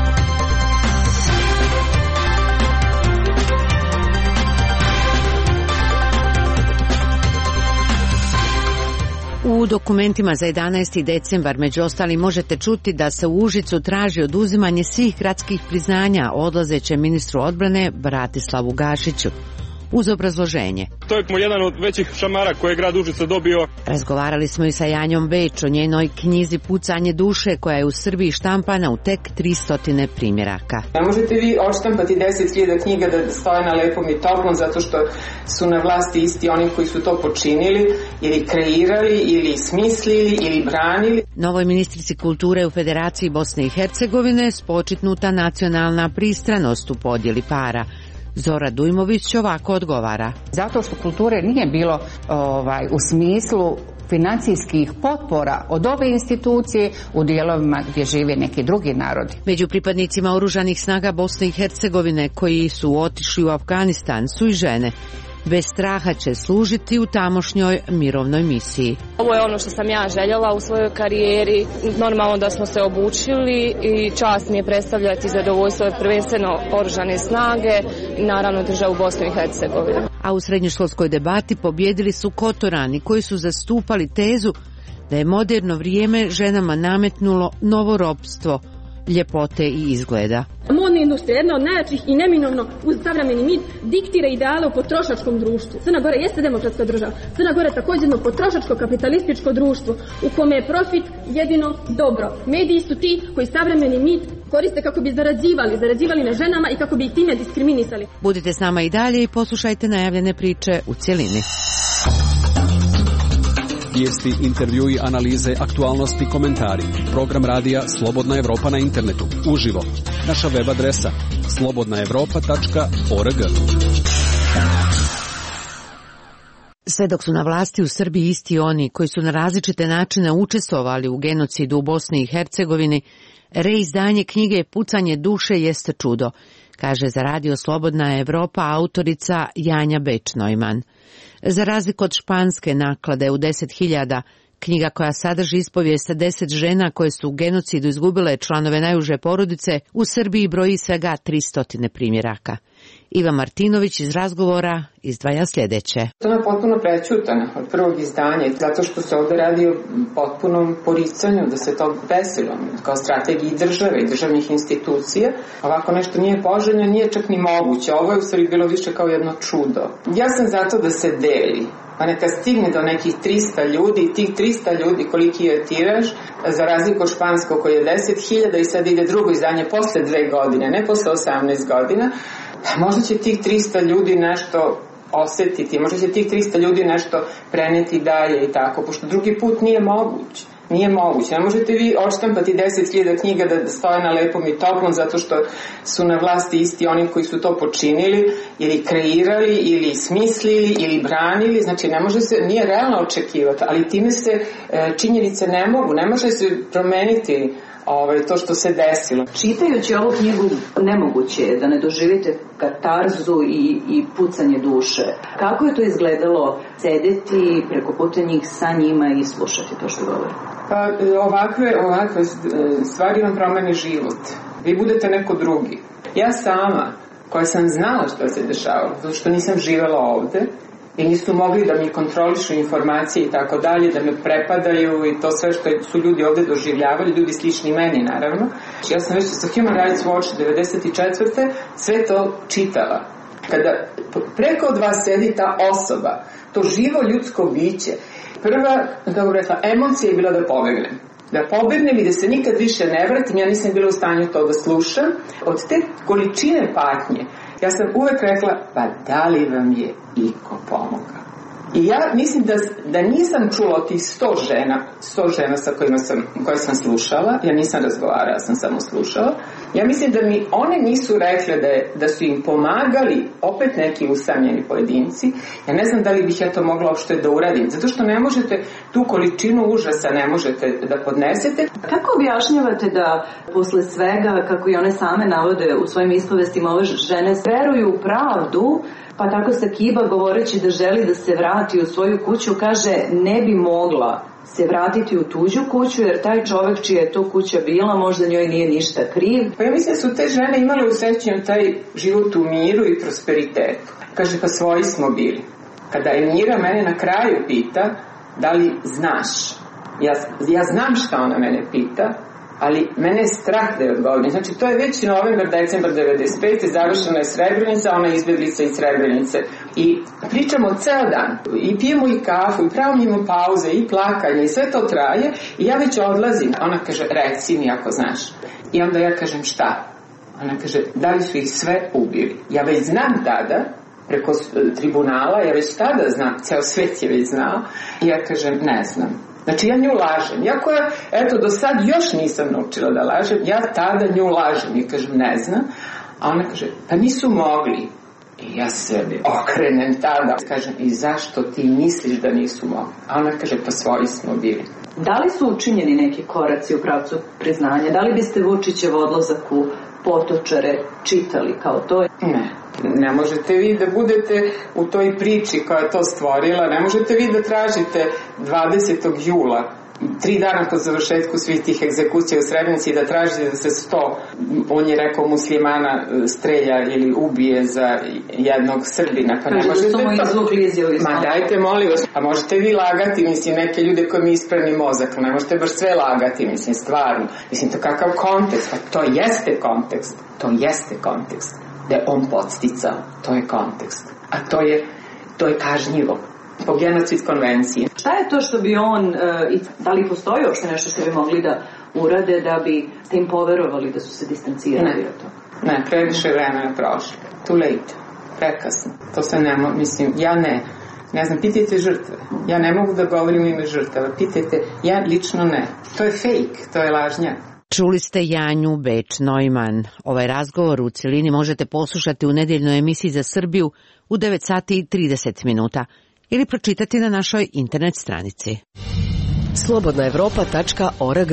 U dokumentima za jedanaesti decembar među ostalim možete čuti da se u Užicu traži oduzimanje svih gradskih priznanja odlazećem ministru odbrane Bratislavu Gašiću, uz obrazloženje. To je jedan od većih šamara koje je grad Užice dobio. Razgovarali smo i sa Janjom Beč o njenoj knjizi Pucanje duše, koja je u Srbiji štampana u tek tristo primjeraka. Ne možete vi odštampati deset hiljada knjiga da stoje na lepom i toplom zato što su na vlasti isti oni koji su to počinili ili kreirali ili smislili ili branili. Novoj ministrici kulture u Federaciji Bosne i Hercegovine spočitnuta nacionalna pristranost u podjeli para. Zora Dujmović ovako odgovara. Zato što kulture nije bilo ovaj, u smislu financijskih potpora od ove institucije u dijelovima gdje žive neki drugi narodi. Među pripadnicima oružanih snaga Bosne i Hercegovine koji su otišli u Afganistan su i žene. Bez straha će služiti u tamošnjoj mirovnoj misiji. Ovo je ono što sam ja željela u svojoj karijeri. Normalno da smo se obučili i čast mi je predstavljati zadovoljstvo prvenstveno oružane snage i naravno državu Bosnu i Hercegovinu. A u srednjoškolskoj debati pobjedili su Kotorani koji su zastupali tezu da je moderno vrijeme ženama nametnulo novo ropstvo, ljepote i izgleda. Modna industrija je jedna od najjačih i neminovno uz savremeni mit diktira ideale u potrošačkom društvu. Crna Gora jeste demokratska država. Crna Gora je također jedno potrošačko kapitalističko društvo u kome je profit jedino dobro. Mediji su ti koji savremeni mit koriste kako bi zarađivali, zarađivali na ženama i kako bi ih time diskriminisali. Budite s nama i dalje i poslušajte najavljene priče u cjelini. Vijesti, intervjui, analize, aktualnosti, komentari. Program radija Slobodna Evropa na internetu. Uživo. Naša web adresa slobodna evropa tačka org. Sve dok su na vlasti u Srbiji isti oni koji su na različite načine učestvovali u genocidu u Bosni i Hercegovini, reizdanje knjige Pucanje duše jeste čudo, kaže za radio Slobodna Evropa autorica Janja Beč-Neumann. Za razliku od španske naklade u deset hiljada, knjiga koja sadrži ispovijest deset žena koje su u genocidu izgubile članove najuže porodice, u Srbiji broji svega tristo primjeraka. Iva Martinović iz razgovora izdvaja sljedeće. To je potpuno prećutano od prvog izdanja, zato što se ovdje radi o potpunom poricanju da se to desilo kao strategiji države i državnih institucija. Ovako nešto nije poželjno, nije čak ni moguće. Ovo je u stvari bilo više kao jedno čudo. Ja sam zato da se deli. Pa neka stigne do nekih trista ljudi, tih trista ljudi koliki je tiraž, za razliku od španskog koji je deset hiljada i sad ide drugo izdanje posle dve godine, ne posle osamnaest godina, možda će tih trista ljudi nešto osjetiti, možda će tih trista ljudi nešto preneti dalje i tako, pošto drugi put nije moguće. Nije moguće. Ne možete vi odštampati deset hiljada knjiga da stoje na lepom i toplom zato što su na vlasti isti oni koji su to počinili ili kreirali ili smislili ili branili. Znači ne može se, nije realno očekivati, ali time se e, činjenice ne mogu, ne može se promeniti Ovaj, to što se desilo. Čitajući ovu knjigu nemoguće je da ne doživite katarzu i, i pucanje duše. Kako je to izgledalo sedeti preko puta njih sa njima i slušati to što govore? Pa ovakve, ovakve stvari vam promeni život. Vi budete neko drugi. Ja sama, koja sam znala što se dešavalo, zato što nisam živjela ovde, i nisu mogli da mi kontrolišu informacije i tako dalje, da me prepadaju i to sve što su ljudi ovde doživljavali, ljudi slični meni naravno. Ja sam već sa Human Rights Watch devedeset četvrte sve to čitala. Kada preko od vas sedi ta osoba, to živo ljudsko biće, prva, kako rekla, emocija je bila da pobegnem. Da pobegnem i da se nikad više ne vratim, ja nisam bila u stanju to da slušam. Od te količine patnje, ja sam uvek rekla, pa da li vam je iko pomogao? I ja mislim da, da nisam čula od tih sto žena, sto žena sa kojima sam, koje sam slušala, ja nisam razgovarala, ja sam samo slušala, Ja mislim da mi one nisu rekle da, je, da su im pomagali opet neki usamljeni pojedinci. Ja ne znam da li bih ja to mogla uopšte da uradim, zato što ne možete tu količinu užasa ne možete da podnesete. Kako objašnjavate da posle svega, kako i one same navode u svojim ispovestima, ove žene veruju u pravdu, pa tako se Kiba, govoreći da želi da se vrati u svoju kuću, kaže ne bi mogla se vratiti u tuđu kuću, jer taj čovek čija je to kuća bila, možda njoj nije ništa kriv. Pa ja mislim da su te žene imale u sećanju taj život u miru i prosperitetu. Kaže, pa svoji smo bili. Kada Emira mene na kraju pita, da li znaš? Ja, ja znam šta ona mene pita, ali mene je strah da je odgovorim. Znači, to je već novembar, decembar devedeset pete. Završena je Srebrenica, ona je izbjeglica iz Srebrenice. I pričamo ceo dan. I pijemo i kafu, i pravimo pauze, i plakanje, i sve to traje. I ja već odlazim. Ona kaže, reci mi ako znaš. I onda ja kažem, šta? Ona kaže, da li su ih sve ubili? Ja već znam tada, preko tribunala, ja već tada znam, ceo svet je već znao. I ja kažem, ne znam. Znači ja nju lažem. Iako ja, eto, do sad još nisam naučila da lažem, ja tada nju lažem i kažem ne znam. A ona kaže, pa nisu mogli. I ja sebi okrenem tada. Kažem, i zašto ti misliš da nisu mogli? A ona kaže, pa svoji smo bili. Da li su učinjeni neki koraci u pravcu priznanja? Da li biste Vučićev odlazak u Potočare čitali kao to? Ne. Ne možete vi da budete u toj priči koja je to stvorila, ne možete vi da tražite dvadesetog jula, tri dana po završetku svih tih egzekucija u Srebrenici, da tražite da se sto, on je rekao, muslimana strelja ili ubije za jednog Srbina. Pa ne možete to. Ma dajte, molim vas. A možete vi lagati, mislim, neke ljude koji mi ispravni mozak, ne možete baš sve lagati, mislim, stvarno. Mislim, to kakav kontekst, pa to jeste kontekst, to jeste kontekst. Da je on podsticao, to je kontekst. A to je, to je kažnjivo. Po genocid konvenciji. Šta je to što bi on, i da li postoji uopšte nešto što bi mogli da urade da bi ste im poverovali da su se distancirali od toga? Ne, previše vremena je prošlo. Too late. Prekasno. To se ne mo, mislim, ja ne. Ne znam, pitajte žrtve. Ja ne mogu da govorim u ime žrtava. Pitajte, ja lično ne. To je fake, to je lažnja. Čuli ste Janju Beč-Neumann. Ovaj razgovor u cijelini možete poslušati u nedeljnoj emisiji za Srbiju u devet sati i trideset minuta ili pročitati na našoj internet stranici. slobodna evropa tačka org.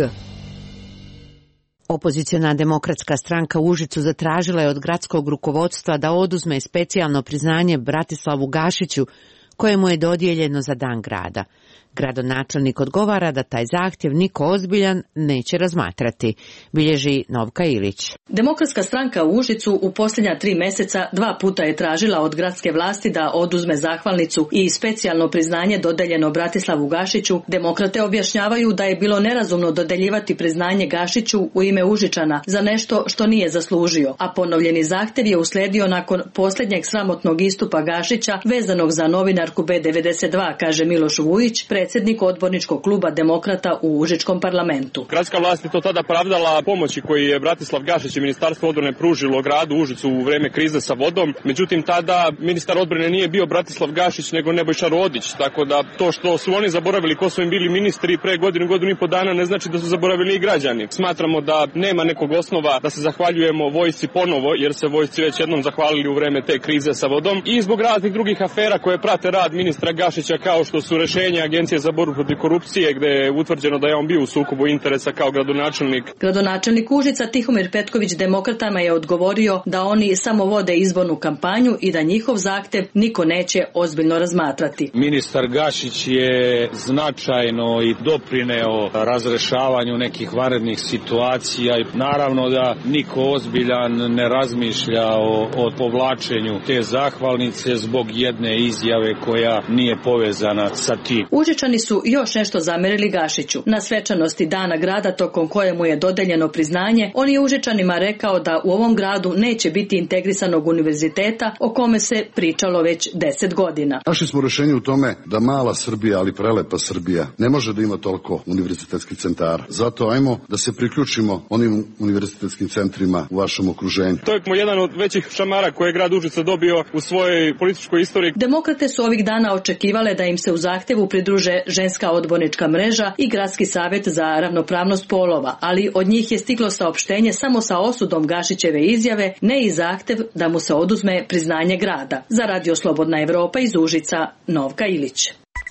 Opoziciona demokratska stranka u Užicu zatražila je od gradskog rukovodstva da oduzme specijalno priznanje Bratislavu Gašiću, kojemu je dodijeljeno za dan grada. Gradonačelnik odgovara da taj zahtjev niko ozbiljan neće razmatrati, bilježi Novka Ilić. Demokratska stranka u Užicu u posljednja tri meseca dva puta je tražila od gradske vlasti da oduzme zahvalnicu i specijalno priznanje dodeljeno Bratislavu Gašiću. Demokrate objašnjavaju da je bilo nerazumno dodeljivati priznanje Gašiću u ime Užičana za nešto što nije zaslužio, a ponovljeni zahtjev je usledio nakon posljednjeg sramotnog istupa Gašića vezanog za novinarku B devedeset dva, kaže Miloš Vujić, predsjednik odborničkog kluba demokrata u Užičkom parlamentu. Gradska vlast je to tada pravdala pomoći koji je Bratislav Gašić i Ministarstvo odbrane pružilo gradu Užicu u vreme krize sa vodom. Međutim, tada ministar odbrane nije bio Bratislav Gašić, nego Nebojša Rodić. Tako da to što su oni zaboravili ko su im bili ministri pre godinu, godinu i po dana, ne znači da su zaboravili i građani. Smatramo da nema nekog osnova da se zahvaljujemo vojsci ponovo, jer se vojsci već jednom zahvalili u vreme te krize sa vodom. I zbog raznih drugih afera koje prate rad ministra Gašića, kao što su rešenja Agencije za borbu protiv korupcije, gde je utvrđeno da je on bio u sukobu interesa kao gradonačelnik. Gradonačelnik Užica Tihomir Petković demokratama je odgovorio da oni samo vode izbornu kampanju i da njihov zahtev niko neće ozbiljno razmatrati. Ministar Gašić je značajno i doprineo razrešavanju nekih vanrednih situacija i naravno da niko ozbiljan ne razmišlja o, o povlačenju te zahvalnice zbog jedne izjave koja nije povezana sa tim. Užičani su još nešto zamerili Gašiću. Na svečanosti dana grada tokom kojemu je dodeljeno priznanje, on je Užičanima rekao da u ovom gradu neće biti integrisanog univerziteta o kome se pričalo već deset godina. Našli smo rješenje u tome da mala Srbija, ali prelepa Srbija, ne može da ima toliko univerzitetskih centara. Zato ajmo da se priključimo onim univerzitetskim centrima u vašem okruženju. To je jedan od većih šamara koje je grad Užice dobio u svojoj političkoj istoriji. Demokrate su ovih ovih dana očekivale da im se u zahtjevu pridruže ženska odbornička mreža i Gradski savjet za ravnopravnost polova, ali od njih je stiglo saopštenje samo sa osudom Gašićeve izjave, ne i zahtjev da mu se oduzme priznanje grada. Za Radio Slobodna Evropa iz Užica, Novka Ilić.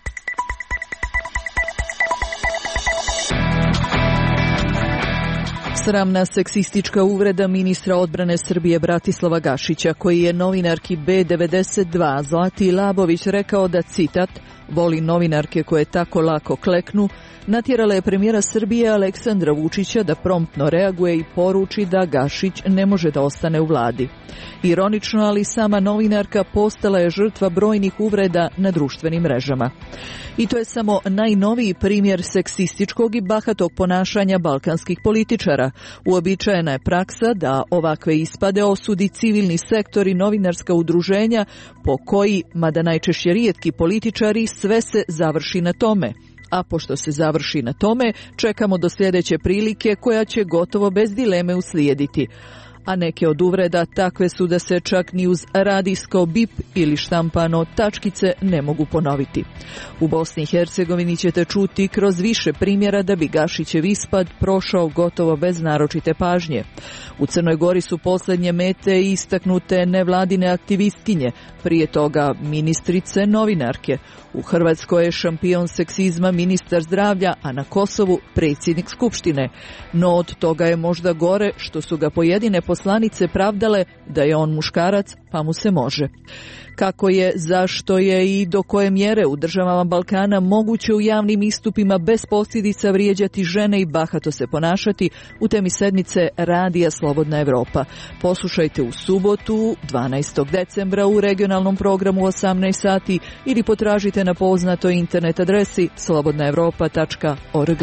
Sramna seksistička uvreda ministra odbrane Srbije Bratislava Gašića, koji je novinarki B devedeset dva Zlati Labović rekao da, citat, voli novinarke koje tako lako kleknu, natjerala je premijera Srbije Aleksandra Vučića da promptno reaguje i poruči da Gašić ne može da ostane u vladi. Ironično, ali sama novinarka postala je žrtva brojnih uvreda na društvenim mrežama. I to je samo najnoviji primjer seksističkog i bahatog ponašanja balkanskih političara. Uobičajena je praksa da ovakve ispade osudi civilni sektor i novinarska udruženja, po koji, mada najčešće rijetki političari, sve se završi na tome. A pošto se završi na tome, čekamo do sljedeće prilike koja će gotovo bez dileme uslijediti. A neke od uvreda takve su da se čak ni uz radijsko bip ili štampano tačkice ne mogu ponoviti. U Bosni i Hercegovini ćete čuti kroz više primjera da bi Gašićev ispad prošao gotovo bez naročite pažnje. U Crnoj Gori su posljednje mete istaknute nevladine aktivistkinje, prije toga ministrice, novinarke. U Hrvatskoj je šampion seksizma ministar zdravlja, a na Kosovu predsjednik Skupštine. No od toga je možda gore što su ga pojedine poslanice pravdale da je on muškarac, pa mu se može. Kako je, zašto je i do koje mjere u državama Balkana moguće u javnim istupima bez posljedica vrijeđati žene i bahato se ponašati, u temi sedmice Radija Slobodna Evropa. Poslušajte u subotu, dvanaestog decembra, u regionalnom programu u osamnaest sati ili potražite na poznatoj internet adresi slobodna evropa tačka org.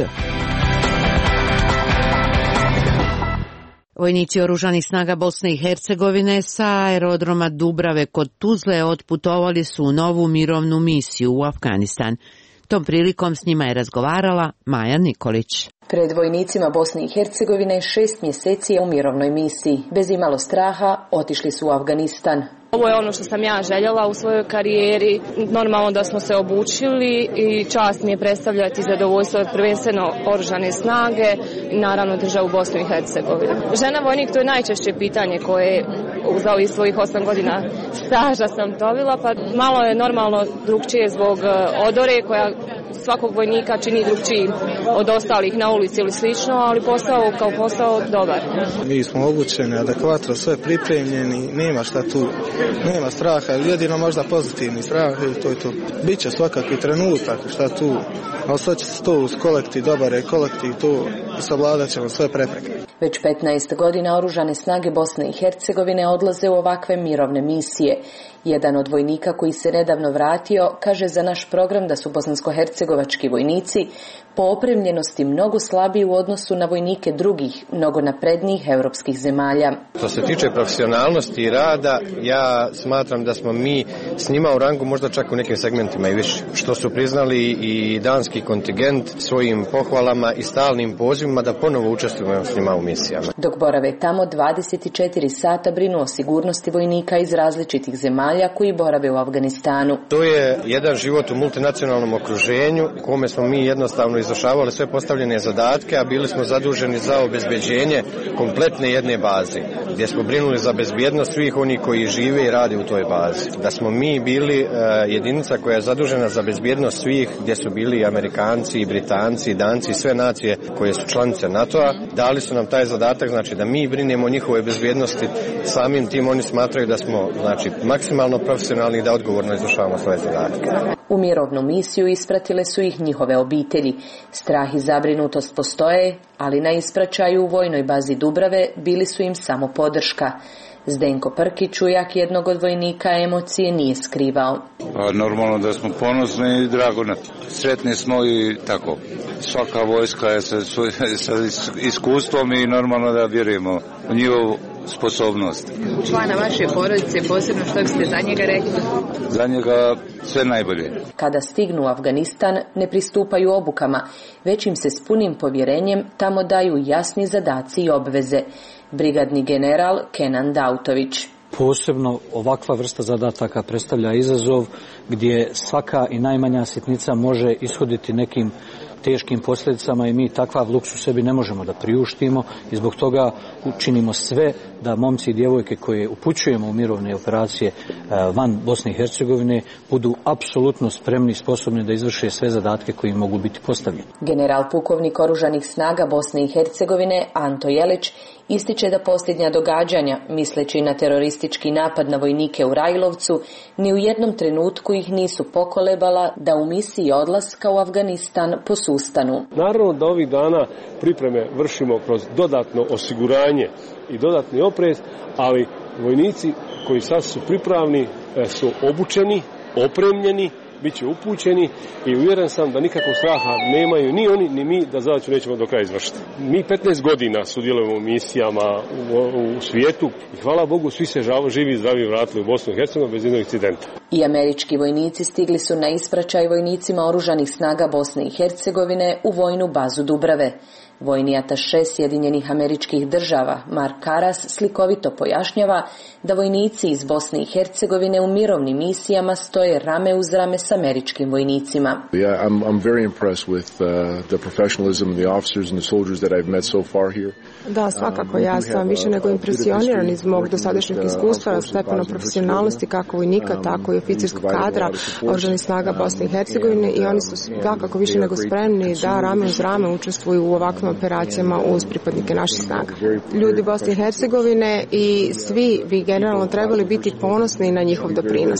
Vojnici oružanih snaga Bosne i Hercegovine sa aerodroma Dubrave kod Tuzle otputovali su u novu mirovnu misiju u Afganistan. Tom prilikom s njima je razgovarala Maja Nikolić. Pred vojnicima Bosne i Hercegovine šest mjeseci je u mirovnoj misiji. Bez imalo straha otišli su u Afganistan. Ovo je ono što sam ja željela u svojoj karijeri. Normalno da smo se obučili i čast mi je predstavljati zadovoljstvo prvenstveno oružane snage i naravno državu Bosnu i Hercegovinu. Žena vojnik, to je najčešće pitanje koje za ovih svojih osam godina staža sam dobila, pa malo je normalno drugčije zbog odore koja svakog vojnika čini drugčiji od ostalih na ulici ili slično, ali posao kao posao dobar. Mi smo obučeni, adekvatno, sve pripremljeni, nema šta tu, nema straha, jedino možda pozitivni strah i to je to. Biće svakakvi trenutak, šta tu, ali sad će se to uz kolektiv, dobar je kolektiv, to savladat ćemo sve prepreke. Već petnaest godina oružane snage Bosne i Hercegovine odlaze u ovakve mirovne misije. Jedan od vojnika koji se nedavno vratio kaže za naš program da su bosansko-hercegovački vojnici po opremljenosti mnogo slabiji u odnosu na vojnike drugih, mnogo naprednijih europskih zemalja. Što se tiče profesionalnosti i rada, ja smatram da smo mi s njima u rangu možda čak u nekim segmentima i više. Što su priznali i danski kontingent svojim pohvalama i stalnim pozivima da ponovo učestvujemo s njima u misijama. Dok borave tamo dvadeset četiri sata brinu o sigurnosti vojnika iz različitih zemalja koji borave u Afganistanu. To je jedan život u multinacionalnom okruženju u kome smo mi jednostavno izvršavali sve postavljene zadatke, a bili smo zaduženi za obezbeđenje kompletne jedne baze, gdje smo brinuli za bezbjednost svih onih koji žive i rade u toj bazi. Da smo mi bili uh, jedinica koja je zadužena za bezbjednost svih, gdje su bili i Amerikanci, i Britanci, i Danci, i sve nacije koje su članice NATO-a, dali su nam taj zadatak, znači da mi brinemo o njihovoj bezbjednosti, samim tim oni smatraju da smo, znači, maksimalno profesionalni i da odgovorno izvršavamo svoje zadatke. U mirovnu misiju ispratile su ih njihove obitelji. Strah i zabrinutost postoje, ali na ispraćaju u vojnoj bazi Dubrave bili su im samo podrška. Zdenko Prkić, ujak jednog od vojnika, emocije nije skrivao. A, normalno da smo ponosni i drago, sretni smo i tako. Svaka vojska je sa, sa iskustvom i normalno da vjerujemo u njihovu sposobnost. Člana vaše porodice, posebno što biste za njega rekli? Za njega sve najbolje. Kada stignu u Afganistan, ne pristupaju obukama, već im se s punim povjerenjem tamo daju jasni zadaci i obveze. Brigadni general Kenan Dautović. Posebno ovakva vrsta zadataka predstavlja izazov gdje svaka i najmanja sitnica može ishoditi nekim teškim posljedicama i mi takav luksuz sebi ne možemo da priuštimo i zbog toga učinimo sve da momci i djevojke koje upućujemo u mirovne operacije van Bosne i Hercegovine budu apsolutno spremni i sposobni da izvrše sve zadatke koji mogu biti postavljeni. General pukovnik Oružanih snaga Bosne i Hercegovine Anto Jelić ističe da posljednja događanja, misleći na teroristički napad na vojnike u Rajlovcu, ni u jednom trenutku ih nisu pokolebala da u misiji odlaska u Afganistan posustanu. Naravno da ovih dana pripreme vršimo kroz dodatno osiguranje i dodatni oprez, ali vojnici koji sad su pripravni su obučeni, opremljeni, bit će upućeni i uvjeren sam da nikakvog straha nemaju ni oni ni mi da zadaću nećemo do kraja izvršiti. Mi petnaest godina sudjelujemo u misijama u, u svijetu i hvala Bogu svi se žavo, živi i zdravi vratili u Bosnu i Hercegovinu bez jednog incidenta. I američki vojnici stigli su na ispraćaj vojnicima Oružanih snaga Bosne i Hercegovine u vojnu bazu Dubrave. Vojni ataše Sjedinjenih Američkih Država Mark Karas slikovito pojašnjava da vojnici iz Bosne i Hercegovine u mirovnim misijama stoje rame uz rame s američkim vojnicima. Yeah, I'm, I'm very impressed with uh, the professionalism of the officers and the soldiers that I've met so far here. Da, svakako, ja sam više nego impresioniran iz mog dosadašnjeg iskustva, stepenom profesionalnosti kako vojnika, tako i oficirskog kadra Oružanih snaga Bosne i Hercegovine i oni su svakako više nego spremni da rame uz rame učestvuju u ovakvim operacijama uz pripadnike naših snaga. Ljudi Bosne i Hercegovine i svi bi generalno trebali biti ponosni na njihov doprinos.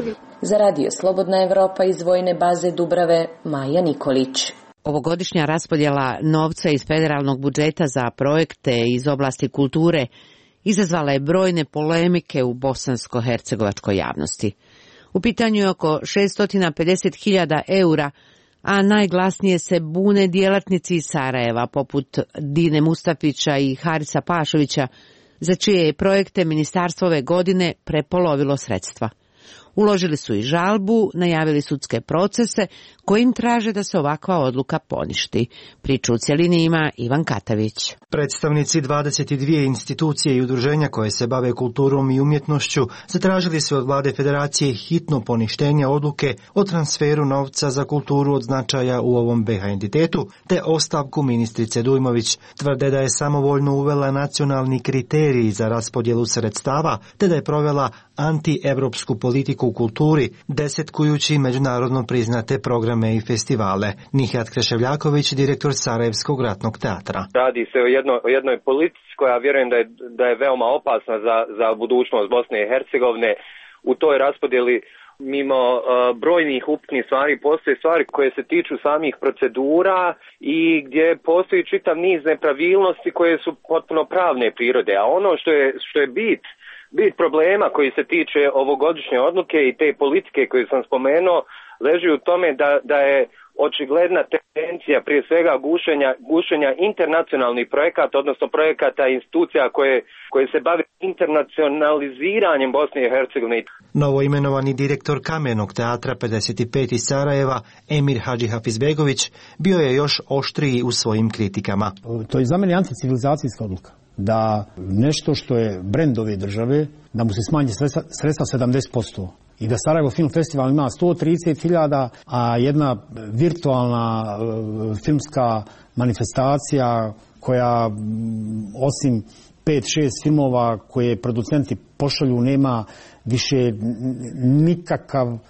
Za Radio Slobodna Evropa iz vojne baze Dubrave, Maja Nikolić. Ovogodišnja raspodjela novca iz federalnog budžeta za projekte iz oblasti kulture izazvala je brojne polemike u bosansko-hercegovačkoj javnosti. U pitanju je oko šesto pedeset hiljada eura, a najglasnije se bune djelatnici iz Sarajeva, poput Dine Mustafića i Harisa Pašovića, za čije je projekte ministarstvo ove godine prepolovilo sredstva. Uložili su i žalbu, najavili sudske procese kojim traže da se ovakva odluka poništi. Priču u cjelini ima Ivan Katavić. Predstavnici dvadeset dvije institucije i udruženja koje se bave kulturom i umjetnošću zatražili su od vlade federacije hitno poništenje odluke o transferu novca za kulturu od značaja u ovom B H entitetu, te ostavku ministrice Dujmović. Tvrde da je samovoljno uvela nacionalni kriterij za raspodjelu sredstava, te da je provela antievropsku politiku u kulturi, desetkujući međunarodno priznate programe i festivale. Nihat Kreševljaković, direktor Sarajevskog ratnog teatra. Radi se o, jedno, o jednoj politici koja vjerujem da je, da je veoma opasna za, za budućnost Bosne i Hercegovine. U toj raspodjeli mimo uh, brojnih upitnih stvari postoje stvari koje se tiču samih procedura i gdje postoji čitav niz nepravilnosti koje su potpuno pravne prirode. A ono što je, što je bit Bit problema koji se tiče ovogodišnje odluke i te politike koju sam spomenuo leži u tome da, da je očigledna tendencija prije svega gušenja, gušenja internacionalnih projekata, odnosno projekata institucija koje, koje se bave internacionaliziranjem Bosne i Hercegovine. Novo imenovani direktor Kamenog teatra pedeset pet iz Sarajeva, Emir Hadži Hafizbegović, bio je još oštriji u svojim kritikama. To je za mene anticivilizacijska odluka. Da nešto što je brend ove države, da mu se smanji sredstva, sredstva sedamdeset posto. I da Sarajevo Film Festival ima sto trideset hiljada, a jedna virtualna uh, filmska manifestacija koja osim pet šest filmova koje producenti pošalju nema više nikakav uh,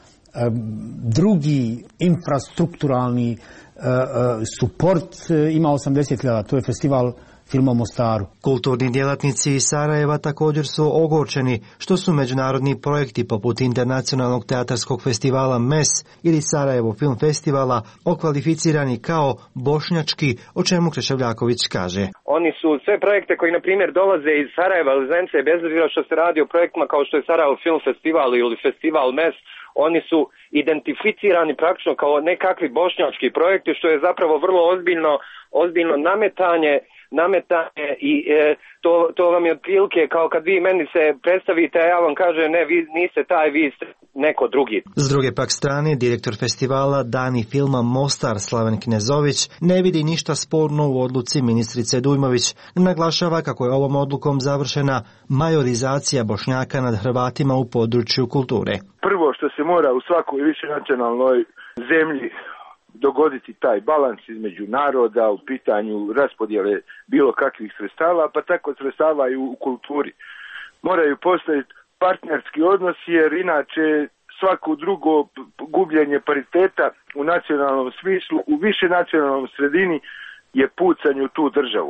drugi infrastrukturalni uh, uh, suport, uh, ima osamdeset hiljada. To je festival filma u Mostaru. Kulturni djelatnici iz Sarajeva također su ogorčeni što su međunarodni projekti poput Internacionalnog teatarskog festivala M E S ili Sarajevo Film Festivala okvalificirani kao bošnjački, o čemu Kreševljaković kaže. Oni su sve projekte koji, na primjer, dolaze iz Sarajeva ili Zence, bez obzira što se radi o projektima kao što je Sarajevo Film Festival ili Festival M E S, oni su identificirani praktično kao nekakvi bošnjački projekti, što je zapravo vrlo ozbiljno, ozbiljno nametanje nametanje i e, to, to vam je otprilike kao kad vi meni se predstavite, a ja vam kažem ne, vi niste taj, vi ste neko drugi. S druge pak strane, direktor festivala Dani filma Mostar Slaven Knezović ne vidi ništa sporno u odluci ministrice Dujmović. Naglašava kako je ovom odlukom završena majorizacija Bošnjaka nad Hrvatima u području kulture. Prvo što se mora u svakoj višenacionalnoj zemlji dogoditi taj balans između naroda u pitanju raspodjele bilo kakvih sredstava, pa tako sredstava i u kulturi. Moraju postojiti partnerski odnosi, jer inače svako drugo gubljenje pariteta u nacionalnom smislu, u više nacionalnom sredini je pucanju tu državu.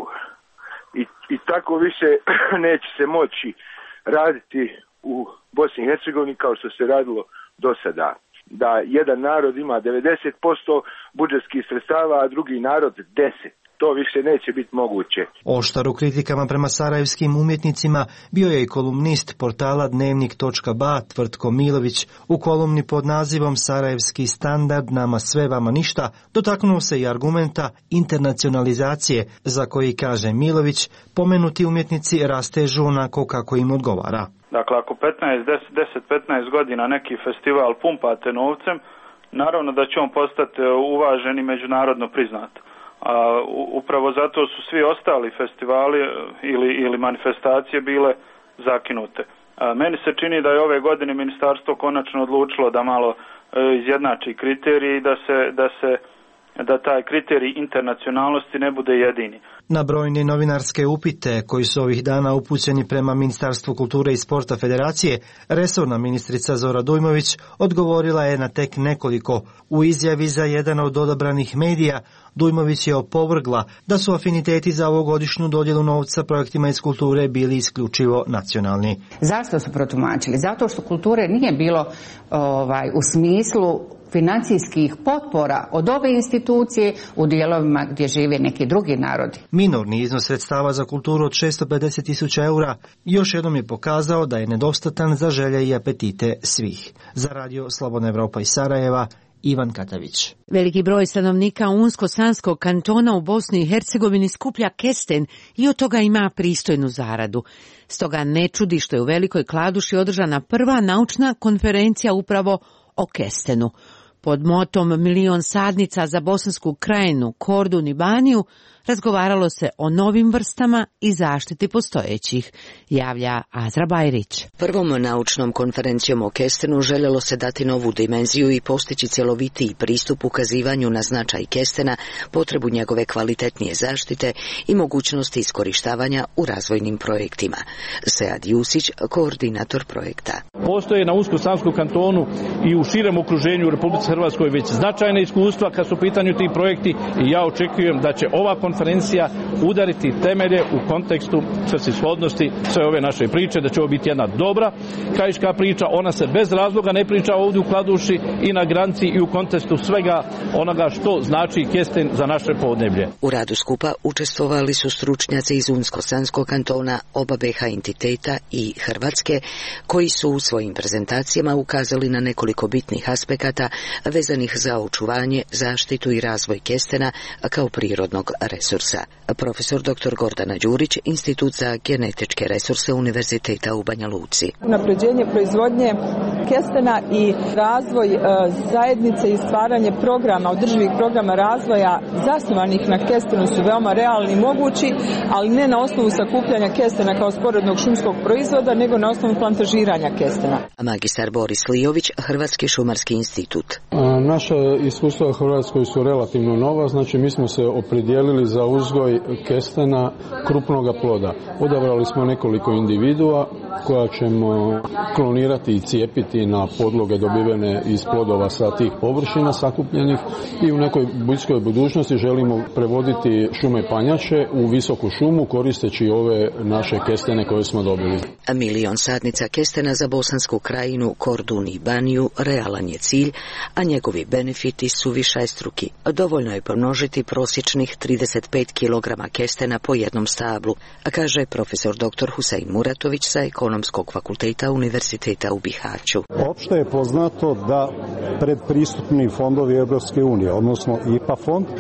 I, i tako više neće se moći raditi u Bosni i Hercegovini kao što se radilo do sada. Da jedan narod ima devedeset posto budžetskih sredstava, a drugi narod deset posto. To više neće biti moguće. Oštar u kritikama prema sarajevskim umjetnicima bio je i kolumnist portala dnevnik točka ba Tvrtko Milović. U kolumni pod nazivom Sarajevski standard, nama sve, vama ništa, dotaknuo se i argumenta internacionalizacije, za koji, kaže Milović, pomenuti umjetnici rastežu onako kako im odgovara. Dakle, ako petnaest, deset, petnaest godina neki festival pumpate novcem, naravno da će on postati uvažen i međunarodno priznat. A upravo zato su svi ostali festivali ili, ili manifestacije bile zakinute. A meni se čini da je ove godine ministarstvo konačno odlučilo da malo e, izjednači kriteriji i da se, da se da taj kriterij internacionalnosti ne bude jedini. Na brojne novinarske upite koji su ovih dana upućeni prema Ministarstvu kulture i sporta Federacije, resorna ministrica Zora Dujmović odgovorila je na tek nekoliko. U izjavi za jedan od odabranih medija Dujmović je opovrgla da su afiniteti za ovogodišnju dodjelu novca projektima iz kulture bili isključivo nacionalni. Zašto su protumačili? Zato što kulture nije bilo ovaj, u smislu financijskih potpora od ove institucije u dijelovima gdje žive neki drugi narodi. Minorni iznos sredstava za kulturu od šesto pedeset tisuća eura još jednom je pokazao da je nedostatan za želje i apetite svih. Za radio Slobodna Evropa iz Sarajeva, Ivan Katavić. Veliki broj stanovnika Unsko-Sanskog kantona u Bosni i Hercegovini skuplja kesten i od toga ima pristojnu zaradu. Stoga ne čudi što je u Velikoj Kladuši održana prva naučna konferencija upravo o kestenu. Pod motom Milion sadnica za Bosansku krajinu, Kordun i Baniju razgovaralo se o novim vrstama i zaštiti postojećih, javlja Azra Bajrić. Prvom naučnom konferencijom o kestenu željelo se dati novu dimenziju i postići cjelovitiji pristup ukazivanju na značaj kestena, potrebu njegove kvalitetnije zaštite i mogućnosti iskorištavanja u razvojnim projektima. Sead Jusić, koordinator projekta. Postoje na Unsko-Sanskom kantonu i u širem okruženju u Republici Hrvatskoj već značajne iskustva kad su u pitanju ti projekti i ja očekujem da će ova konferencija udariti temelje u kontekstu svrsishodnosti sve ove naše priče, da će ovo biti jedna dobra krajiška priča. Ona se bez razloga ne priča ovdje u Kladuši i na granici i u kontekstu svega onoga što znači kesten za naše podneblje. U radu skupa učestvovali su stručnjaci iz Unsko-Sanskog kantona, oba be ha entiteta i Hrvatske, koji su u svojim prezentacijama ukazali na nekoliko bitnih aspekata vezanih za očuvanje, zaštitu i razvoj kestena kao prirodnog resursa. Profesor doktor Gordana Đurić, Institut za genetičke resurse Univerziteta u Banja Luci. Unapređenje proizvodnje kestena i razvoj e, zajednice i stvaranje programa, održivih programa razvoja zasnovanih na kestenu su veoma realni i mogući, ali ne na osnovu sakupljanja kestena kao sporednog šumskog proizvoda, nego na osnovu plantažiranja kestena. Magistar Boris Lijović, Hrvatski šumarski institut. A, naša iskustva u Hrvatskoj su relativno nova, znači mi smo se opredijelili za uzgoj kestena krupnoga ploda. Odabrali smo nekoliko individua koja ćemo klonirati i cijepiti na podloge dobivene iz plodova sa tih površina sakupljenih i u nekoj bliskoj budućnosti želimo prevoditi šume panjače u visoku šumu koristeći ove naše kestene koje smo dobili. Milion sadnica kestena za Bosansku krajinu, Kordun i Baniju realan je cilj, a njegovi benefiti su višestruki. Dovoljno je pomnožiti prosječnih trideset pet kilograma kestena po jednom stablu, a kaže profesor doktor Husein Muratović sa Ekonomskog fakulteta Univerziteta u Bihaću. Opšte je poznato da predpristupni fondovi Evropske unije, odnosno I P A fond,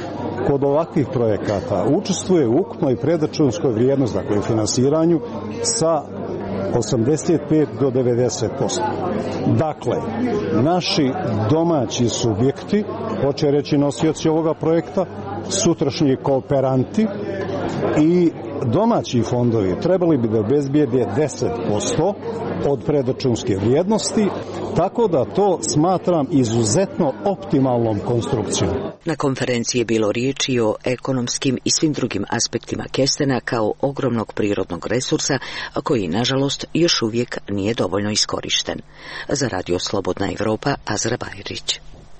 kod ovakvih projekata učestvuje u ukupnoj predračunskoj vrijednosti, dakle u financiranju, sa osamdeset pet do devedeset posto. Dakle, naši domaći subjekti, hoće reći nosioci ovoga projekta, sutrašnji kooperanti i domaći fondovi trebali bi da obezbijede deset posto od predračunske vrijednosti, tako da to smatram izuzetno optimalnom konstrukcijom. Na konferenciji je bilo riječi o ekonomskim i svim drugim aspektima kestena kao ogromnog prirodnog resursa koji, nažalost, još uvijek nije dovoljno iskorišten. Za Radio Slobodna Evropa, Azra Bajrić.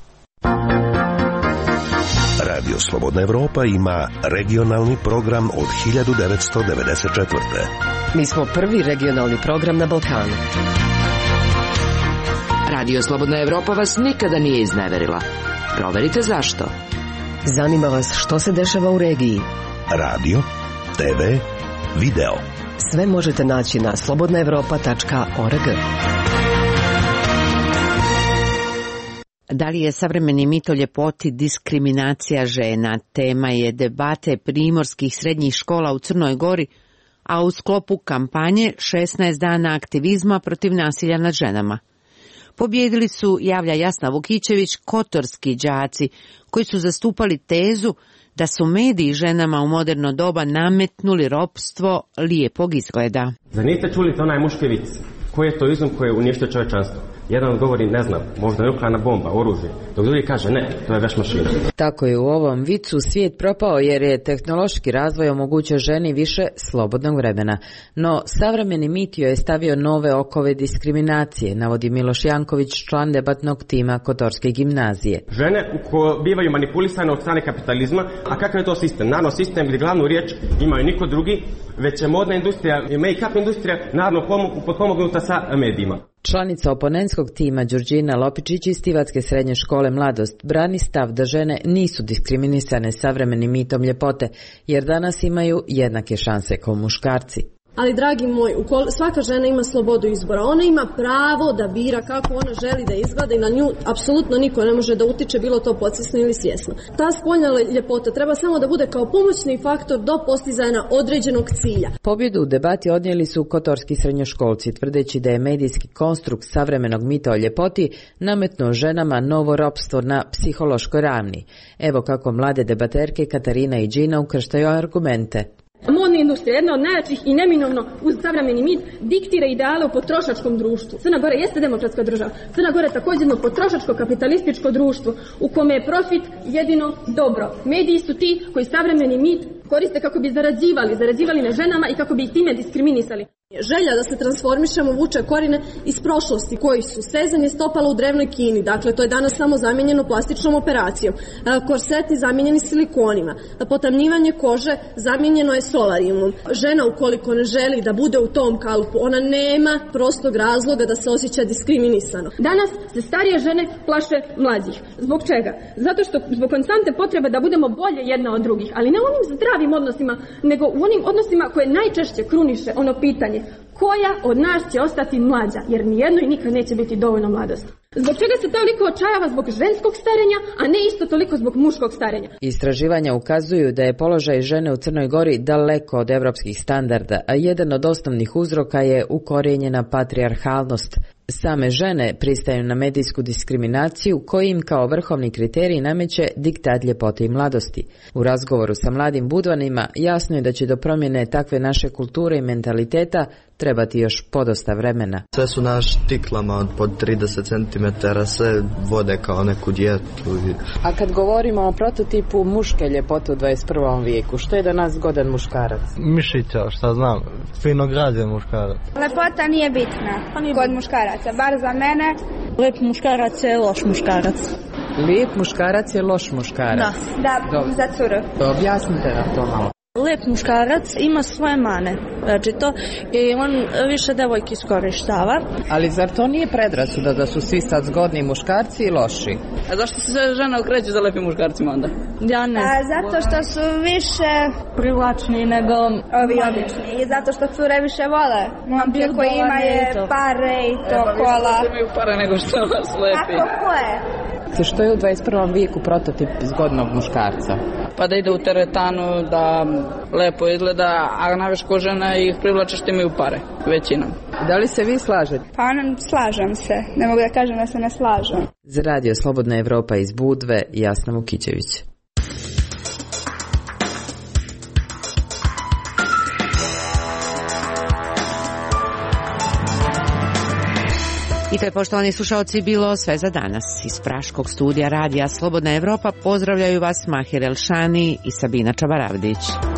Radio Slobodna Evropa ima regionalni program od hiljadu devetsto devedeset četvrte. Mi smo prvi regionalni program na Balkanu. Radio Slobodna Evropa vas nikada nije izneverila. Proverite zašto. Zanima vas što se dešava u regiji. Radio, te ve, video. Sve možete naći na slobodna evropa tačka org. Da li je savremeni mit o ljepoti diskriminacija žena? Tema je debate primorskih srednjih škola u Crnoj Gori, a u sklopu kampanje šesnaest dana aktivizma protiv nasilja nad ženama. Pobjedili su, javlja Jasna Vukićević, kotorski đaci koji su zastupali tezu da su mediji ženama u moderno doba nametnuli ropstvo lijepog izgleda. Zar niste čuli to onaj muški vic? Koji je to izum koji je uništio čovječanstvo? Jedan odgovori ne znam, možda nuklearna bomba, oružje, dok drugi kaže ne, to je veš mašina. Tako je u ovom vicu svijet propao jer je tehnološki razvoj omogućio ženi više slobodnog vremena. No, savremeni mit joj je stavio nove okove diskriminacije, navodi Miloš Janković, član debatnog tima Kotorske gimnazije. Žene ko bivaju manipulisane od strane kapitalizma, a kakav je to sistem? Naravno sistem gdje glavnu riječ imaju niko drugi, već je modna industrija, make-up industrija, naravno potpomognuta sa medijima. Članica oponentskog tima Đurđina Lopičić iz Tivatske srednje škole Mladost brani stav da žene nisu diskriminisane savremenim mitom ljepote, jer danas imaju jednake šanse kao muškarci. Ali, dragi moj, svaka žena ima slobodu izbora. Ona ima pravo da bira kako ona želi da izgleda i na nju apsolutno niko ne može da utiče, bilo to podsvjesno ili svjesno. Ta spoljna ljepota treba samo da bude kao pomoćni faktor do postizanja određenog cilja. Pobjedu u debati odnijeli su kotorski srednjoškolci, tvrdeći da je medijski konstrukt savremenog mita o ljepoti nametnuo ženama novo ropstvo na psihološkoj ravni. Evo kako mlade debaterke Katarina i Đina ukrštaju argumente. Modna industrija, jedna od najjačih i neminovno uz savremeni mit, diktira ideale u potrošačkom društvu. Crna Gora jeste demokratska država. Crna Gora je također jedno potrošačko kapitalističko društvo u kome je profit jedino dobro. Mediji su ti koji savremeni mit koriste kako bi zarađivali, zarađivali na ženama i kako bi ih time diskriminisali. Želja da se transformišemo vuče korine iz prošlosti koji su stezanje stopala u drevnoj Kini, dakle to je danas samo zamijenjeno plastičnom operacijom, korseti zamijenjeni silikonima, potamnjivanje kože zamijenjeno je solarijumom. Žena ukoliko ne želi da bude u tom kalupu, ona nema prostog razloga da se osjeća diskriminisano. Danas se starije žene plaše mlađih. Zbog čega? Zato što zbog konstantne potrebe da budemo bolje jedna od drugih, ali ne u onim zdravim odnosima, nego u onim odnosima koje najčešće kruniše ono pitanje koja od nas će ostati mlađa, jer nijednoj nikad neće biti dovoljno mladosti. Zbog čega se toliko očajava zbog ženskog starenja, a ne isto toliko zbog muškog starenja? Istraživanja ukazuju da je položaj žene u Crnoj Gori daleko od evropskih standarda, a jedan od osnovnih uzroka je ukorijenjena patrijarhalnost. Same žene pristaju na medijsku diskriminaciju koji im kao vrhovni kriterij nameće diktat ljepote i mladosti. U razgovoru sa mladim budvanima jasno je da će do promjene takve naše kulture i mentaliteta trebati još podosta vremena. Sve su na štiklama od pod trideset centimetara, sve vode kao neku dijetu. A kad govorimo o prototipu muške ljepote u dvadeset prvom vijeku, što je da nas zgodan muškarac? Mišića, šta znam, fino građen muškarac. Lepota nije bitna kod muškaraca, bar za mene. Lep muškarac je loš muškarac. Lijep muškarac je loš muškarac? Da, da, za curu. Objasnite nam to malo. Lep muškarac ima svoje mane, znači to i on više devojki iskorištava. Ali zar to nije predrasuda da su svi sad zgodni muškarci i loši? A zašto se sve žene okreću za lepim muškarcima onda? Ja ne. A, zato što su više privlačni nego ovi obični i zato što cure više vole. Momke koji imaju pare i to kola. Imaju pare nego što vas lepi. Tako ko je? Zamislite što je u dvadeset prvom vijeku prototip zgodnog muškarca? Pa da ide u teretanu, da lepo izgleda, a najviše ko žena ih privlače što imaju pare, većinom. Da li se vi slažete? Pa slažem se, ne mogu da kažem da se ne slažem. Za radio Slobodna Evropa iz Budve, Jasna Vukićević. I to je, poštovani slušalci, bilo sve za danas. Iz praškog studija radija Slobodna Evropa pozdravljaju vas Mahir Elšani i Sabina Čabaravdić.